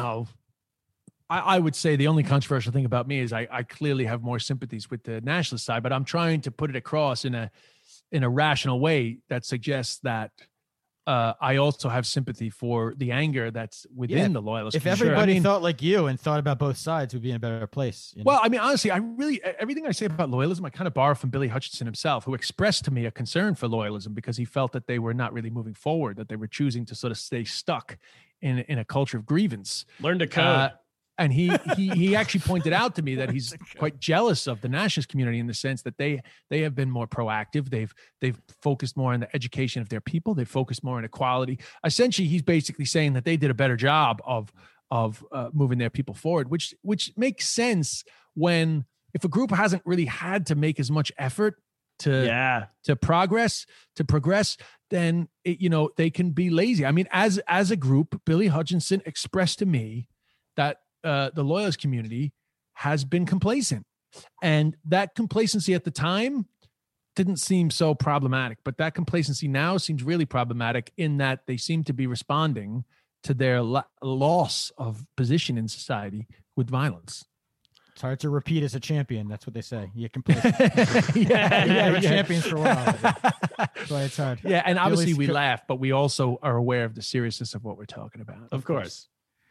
I would say the only controversial thing about me is I clearly have more sympathies with the nationalist side, but I'm trying to put it across in a rational way that suggests that I also have sympathy for the anger that's within the loyalists. If everybody thought like you and thought about both sides, we'd be in a better place. Well, I mean, honestly, everything I say about loyalism, I kind of borrow from Billy Hutchinson himself, who expressed to me a concern for loyalism because he felt that they were not really moving forward, that they were choosing to sort of stay stuck in a culture of grievance. Learn to code. And he actually pointed out to me that he's quite jealous of the nationalist community in the sense that they have been more proactive. They've focused more on the education of their people. They've focused more on equality. Essentially, he's basically saying that they did a better job of moving their people forward, which makes sense if a group hasn't really had to make as much effort to progress, then they can be lazy. I mean, as a group, Billy Hutchinson expressed to me that the loyalist community has been complacent, and that complacency at the time didn't seem so problematic, but that complacency now seems really problematic in that they seem to be responding to their loss of position in society with violence. It's hard to repeat as a champion. That's what they say. You can play. We're champions for a while. That's why it's hard. Yeah, and obviously we laugh, but we also are aware of the seriousness of what we're talking about. Of course.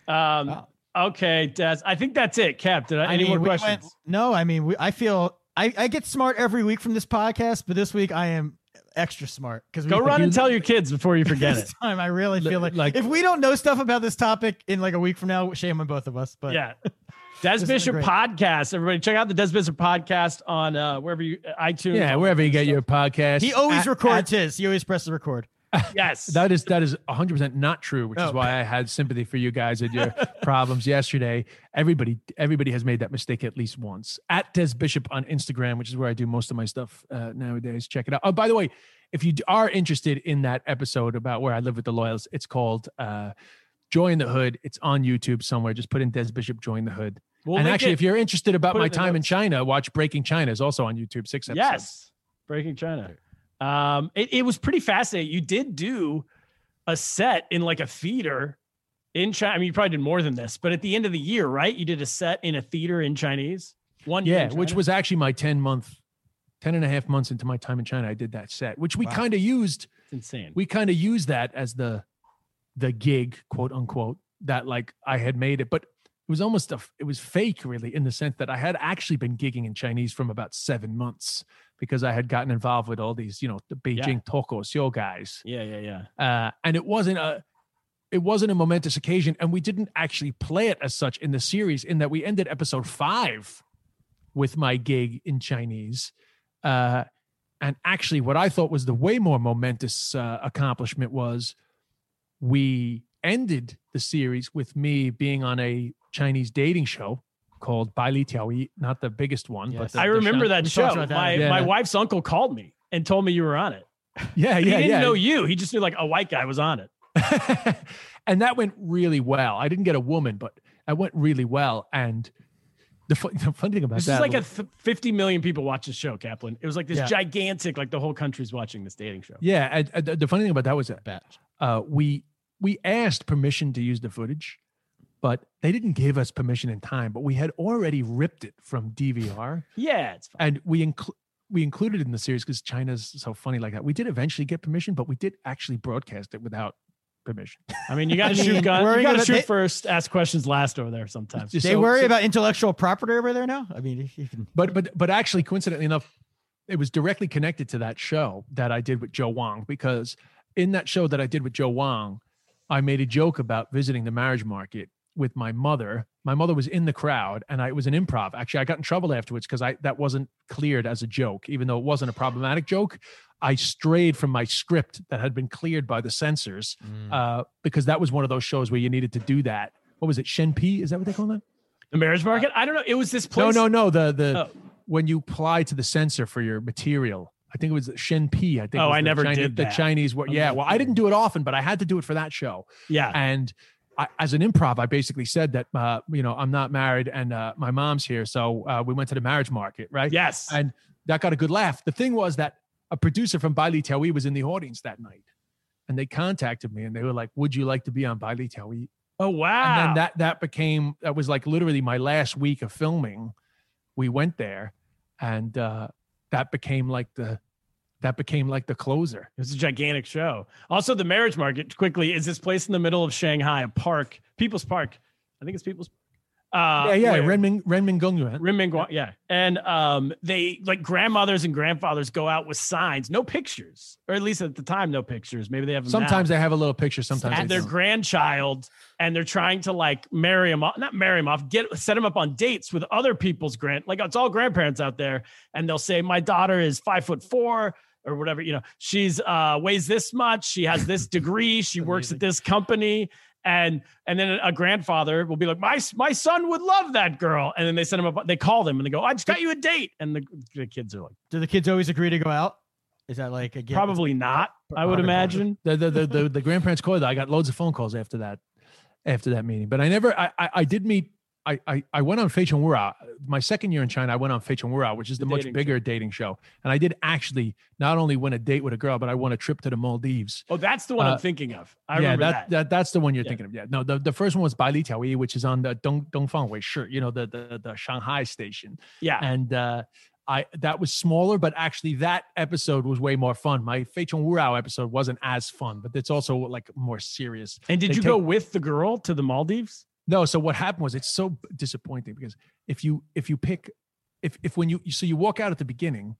Okay, Des. I think that's it. Cap, any more questions? No, I mean, I feel I get smart every week from this podcast, but this week I am extra smart because Go run and tell your kids before you forget it. This time, I really feel like if we don't know stuff about this topic in like a week from now, shame on both of us. But yeah. Des Bishop podcast. Everybody check out the Des Bishop podcast on wherever you iTunes. Yeah, wherever you get your podcast. He always records his. He always presses record. Yes. That is 100% not true, which is why I had sympathy for you guys and your problems yesterday. Everybody has made that mistake at least once. At Des Bishop on Instagram, which is where I do most of my stuff nowadays. Check it out. Oh, by the way, if you are interested in that episode about where I live with the Loyals, it's called Joy in the Hood. It's on YouTube somewhere. Just put in Des Bishop Joy in the Hood. And actually, if you're interested about my time in China, watch Breaking China. Is also on YouTube. 6 episodes. Yes, Breaking China. It was pretty fascinating. You did do a set in like a theater in China. I mean, you probably did more than this, but at the end of the year, right? You did a set in a theater in Chinese. Which was actually my 10 and a half months into my time in China. I did that set, which we kind of used. It's insane. We kind of used that as the gig, quote unquote, that like I had made it, but it was almost it was fake really in the sense that I had actually been gigging in Chinese from about 7 months because I had gotten involved with all these, the Beijing Toko Show guys. Yeah. And it wasn't a momentous occasion. And we didn't actually play it as such in the series in that we ended episode 5 with my gig in Chinese. And actually what I thought was the way more momentous accomplishment was we ended the series with me being on a Chinese dating show called Bai Li Tiao Yi, not the biggest one, but I remember that show. My wife's uncle called me and told me you were on it. Yeah. He didn't know you. He just knew like a white guy was on it. And that went really well. I didn't get a woman, but I went really well. And the funny thing about this that is like 50 million people watch this show, Kaplan. It was like this gigantic, like the whole country's watching this dating show. Yeah. And the funny thing about that was that we asked permission to use the footage, but they didn't give us permission in time. But we had already ripped it from DVR. Yeah, it's fine. And we included it in the series because China's so funny like that. We did eventually get permission, but we did actually broadcast it without permission. I mean, you got to shoot You got to shoot first, ask questions last over there sometimes. They worry about intellectual property over there now? I mean, you can... But actually, coincidentally enough, it was directly connected to that show that I did with Joe Wong, because in that show that I did with Joe Wong, I made a joke about visiting the marriage market with my mother. My mother was in the crowd, and it was an improv. Actually, I got in trouble afterwards because that wasn't cleared as a joke, even though it wasn't a problematic joke. I strayed from my script that had been cleared by the censors because that was one of those shows where you needed to do that. What was it? Shen Pi? Is that what they call that? The marriage market? I don't know. It was this place. No. When you apply to the censor for your material. I think it was Shen Pi. I think. I never did that. The Chinese word. Yeah. Well, I didn't do it often, but I had to do it for that show. Yeah. And as an improv, I basically said that, I'm not married and my mom's here. So we went to the marriage market, right? Yes. And that got a good laugh. The thing was that a producer from Bai Li Tiao Yi was in the audience that night. And they contacted me and they were like, would you like to be on Bai Li Tiao Yi? Oh, wow. And then that was like literally my last week of filming. We went there and that became like the closer. It was a gigantic show. Also, the marriage market quickly is this place in the middle of Shanghai, a park, People's Park. I think it's People's. Renmin Gongyuan. Yeah. And they like grandmothers and grandfathers go out with signs, no pictures, or at least at the time, no pictures. Maybe they have them sometimes now. they have a little picture. Sometimes and their grandchild, and they're trying to like marry him off, set him up on dates with other people's it's all grandparents out there. And they'll say, my daughter is 5'4" or whatever, she's weighs this much. She has this degree. She works at this company. And then a grandfather will be like, my son would love that girl. And then they send him up, they call them and they go, I just got you a date. And the kids are like, do the kids always agree to go out? Is that like a gift? Probably not, I would imagine. The grandparents called. I got loads of phone calls after that meeting, but I did meet, I went on Fei Chong Wura. My second year in China, I went on Fei Chong Wura, which is the much bigger dating show. And I did actually not only win a date with a girl, but I won a trip to the Maldives. Oh, that's the one I'm thinking of. I remember that's the one you're thinking of. Yeah. No, the first one was Bai Li Tiao Yi, which is on the Dongfang Wei Shi, the Shanghai station. Yeah. And that was smaller, but actually that episode was way more fun. My Fei Chong Wura episode wasn't as fun, but it's also like more serious. And did you go with the girl to the Maldives? No. So what happened was, it's so disappointing because if you walk out at the beginning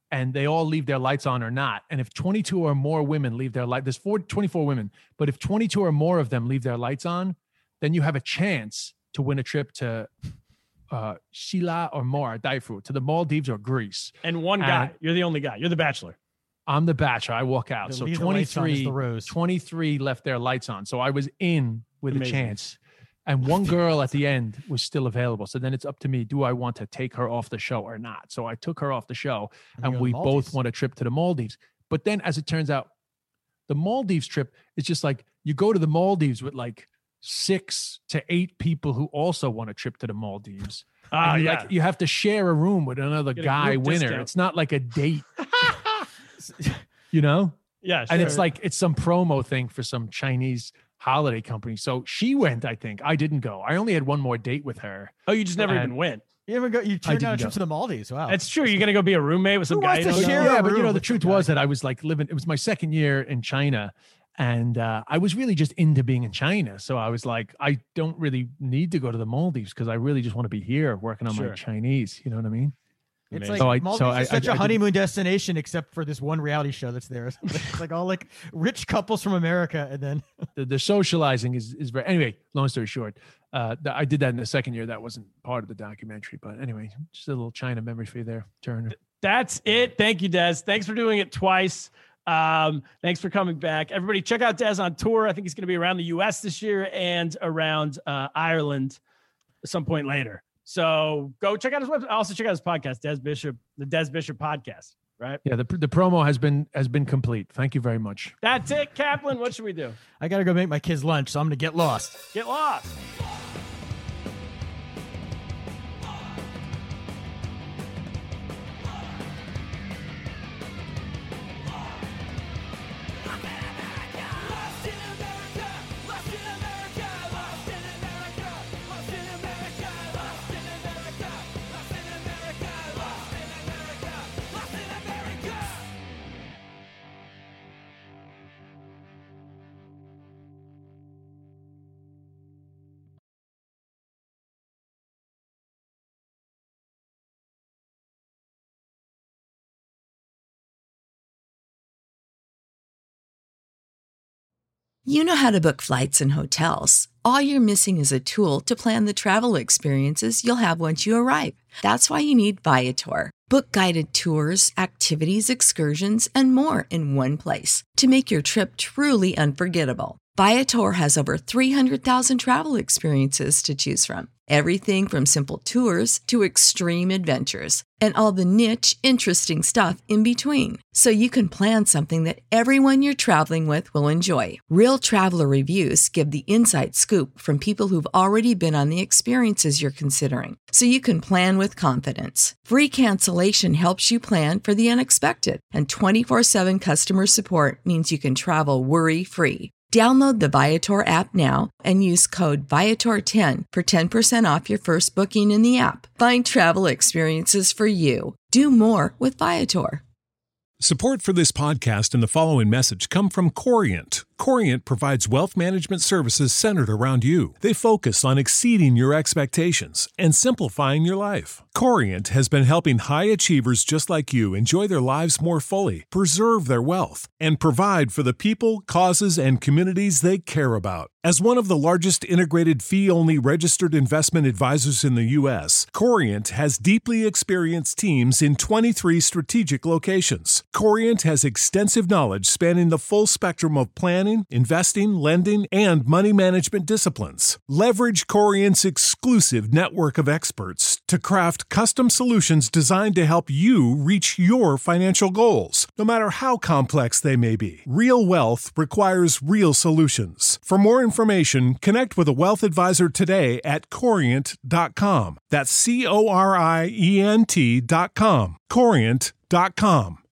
and they all leave their lights on or not. And if 22 or more women leave their light, there's 24 women, but if 22 or more of them leave their lights on, then you have a chance to win a trip to Shila or Mor Daifu, to the Maldives or Greece. And one guy, you're the only guy. You're the bachelor. I'm the bachelor. I walk out. So 23 left their lights on. So I was in with a chance. And one girl at the end was still available. So then it's up to me. Do I want to take her off the show or not? So I took her off the show, and we both want a trip to the Maldives. But then, as it turns out, the Maldives trip is just like you go to the Maldives with like 6 to 8 people who also want a trip to the Maldives. Like, you have to share a room with another guy winner. Discount. It's not like a date, you know? Yeah. Sure. And it's like, it's some promo thing for some Chinese holiday company. So she went, I think. I didn't go. I only had one more date with her. Oh, you just never even went. You ever go? You turned down a trip to the Maldives. Wow. That's true. You're going to go be a roommate with some guy. Yeah, but you know, the truth was that I was like it was my second year in China. And I was really just into being in China. So I was like, I don't really need to go to the Maldives because I really just want to be here working on my Chinese. You know what I mean? It's like Maldives is such a honeymoon destination, except for this one reality show that's there. It's like all like rich couples from America, and then the socializing is very. Anyway, long story short, I did that in the second year. That wasn't part of the documentary, but anyway, just a little China memory for you there, Turner. That's it. Thank you, Des. Thanks for doing it twice. Thanks for coming back. Everybody, check out Des on tour. I think he's going to be around the U.S. this year and around Ireland at some point later. So go check out his website. Also check out his podcast, Des Bishop, the Des Bishop podcast, right? Yeah, the promo has been complete. Thank you very much. That's it, Kaplan. What should we do? I got to go make my kids lunch, so I'm going to get lost. Get lost. You know how to book flights and hotels. All you're missing is a tool to plan the travel experiences you'll have once you arrive. That's why you need Viator. Book guided tours, activities, excursions, and more in one place to make your trip truly unforgettable. Viator has over 300,000 travel experiences to choose from. Everything from simple tours to extreme adventures and all the niche, interesting stuff in between. So you can plan something that everyone you're traveling with will enjoy. Real traveler reviews give the inside scoop from people who've already been on the experiences you're considering. So you can plan with confidence. Free cancellation helps you plan for the unexpected. And 24/7 customer support means you can travel worry-free. Download the Viator app now and use code Viator10 for 10% off your first booking in the app. Find travel experiences for you. Do more with Viator. Support for this podcast and the following message come from Corient. Corient provides wealth management services centered around you. They focus on exceeding your expectations and simplifying your life. Corient has been helping high achievers just like you enjoy their lives more fully, preserve their wealth, and provide for the people, causes, and communities they care about. As one of the largest integrated fee-only registered investment advisors in the U.S., Corient has deeply experienced teams in 23 strategic locations. Corient has extensive knowledge spanning the full spectrum of planning, investing, lending, and money management disciplines. Leverage Corient's exclusive network of experts to craft custom solutions designed to help you reach your financial goals, no matter how complex they may be. Real wealth requires real solutions. For more information, connect with a wealth advisor today at Corient.com. That's Corient.com. Corient.com.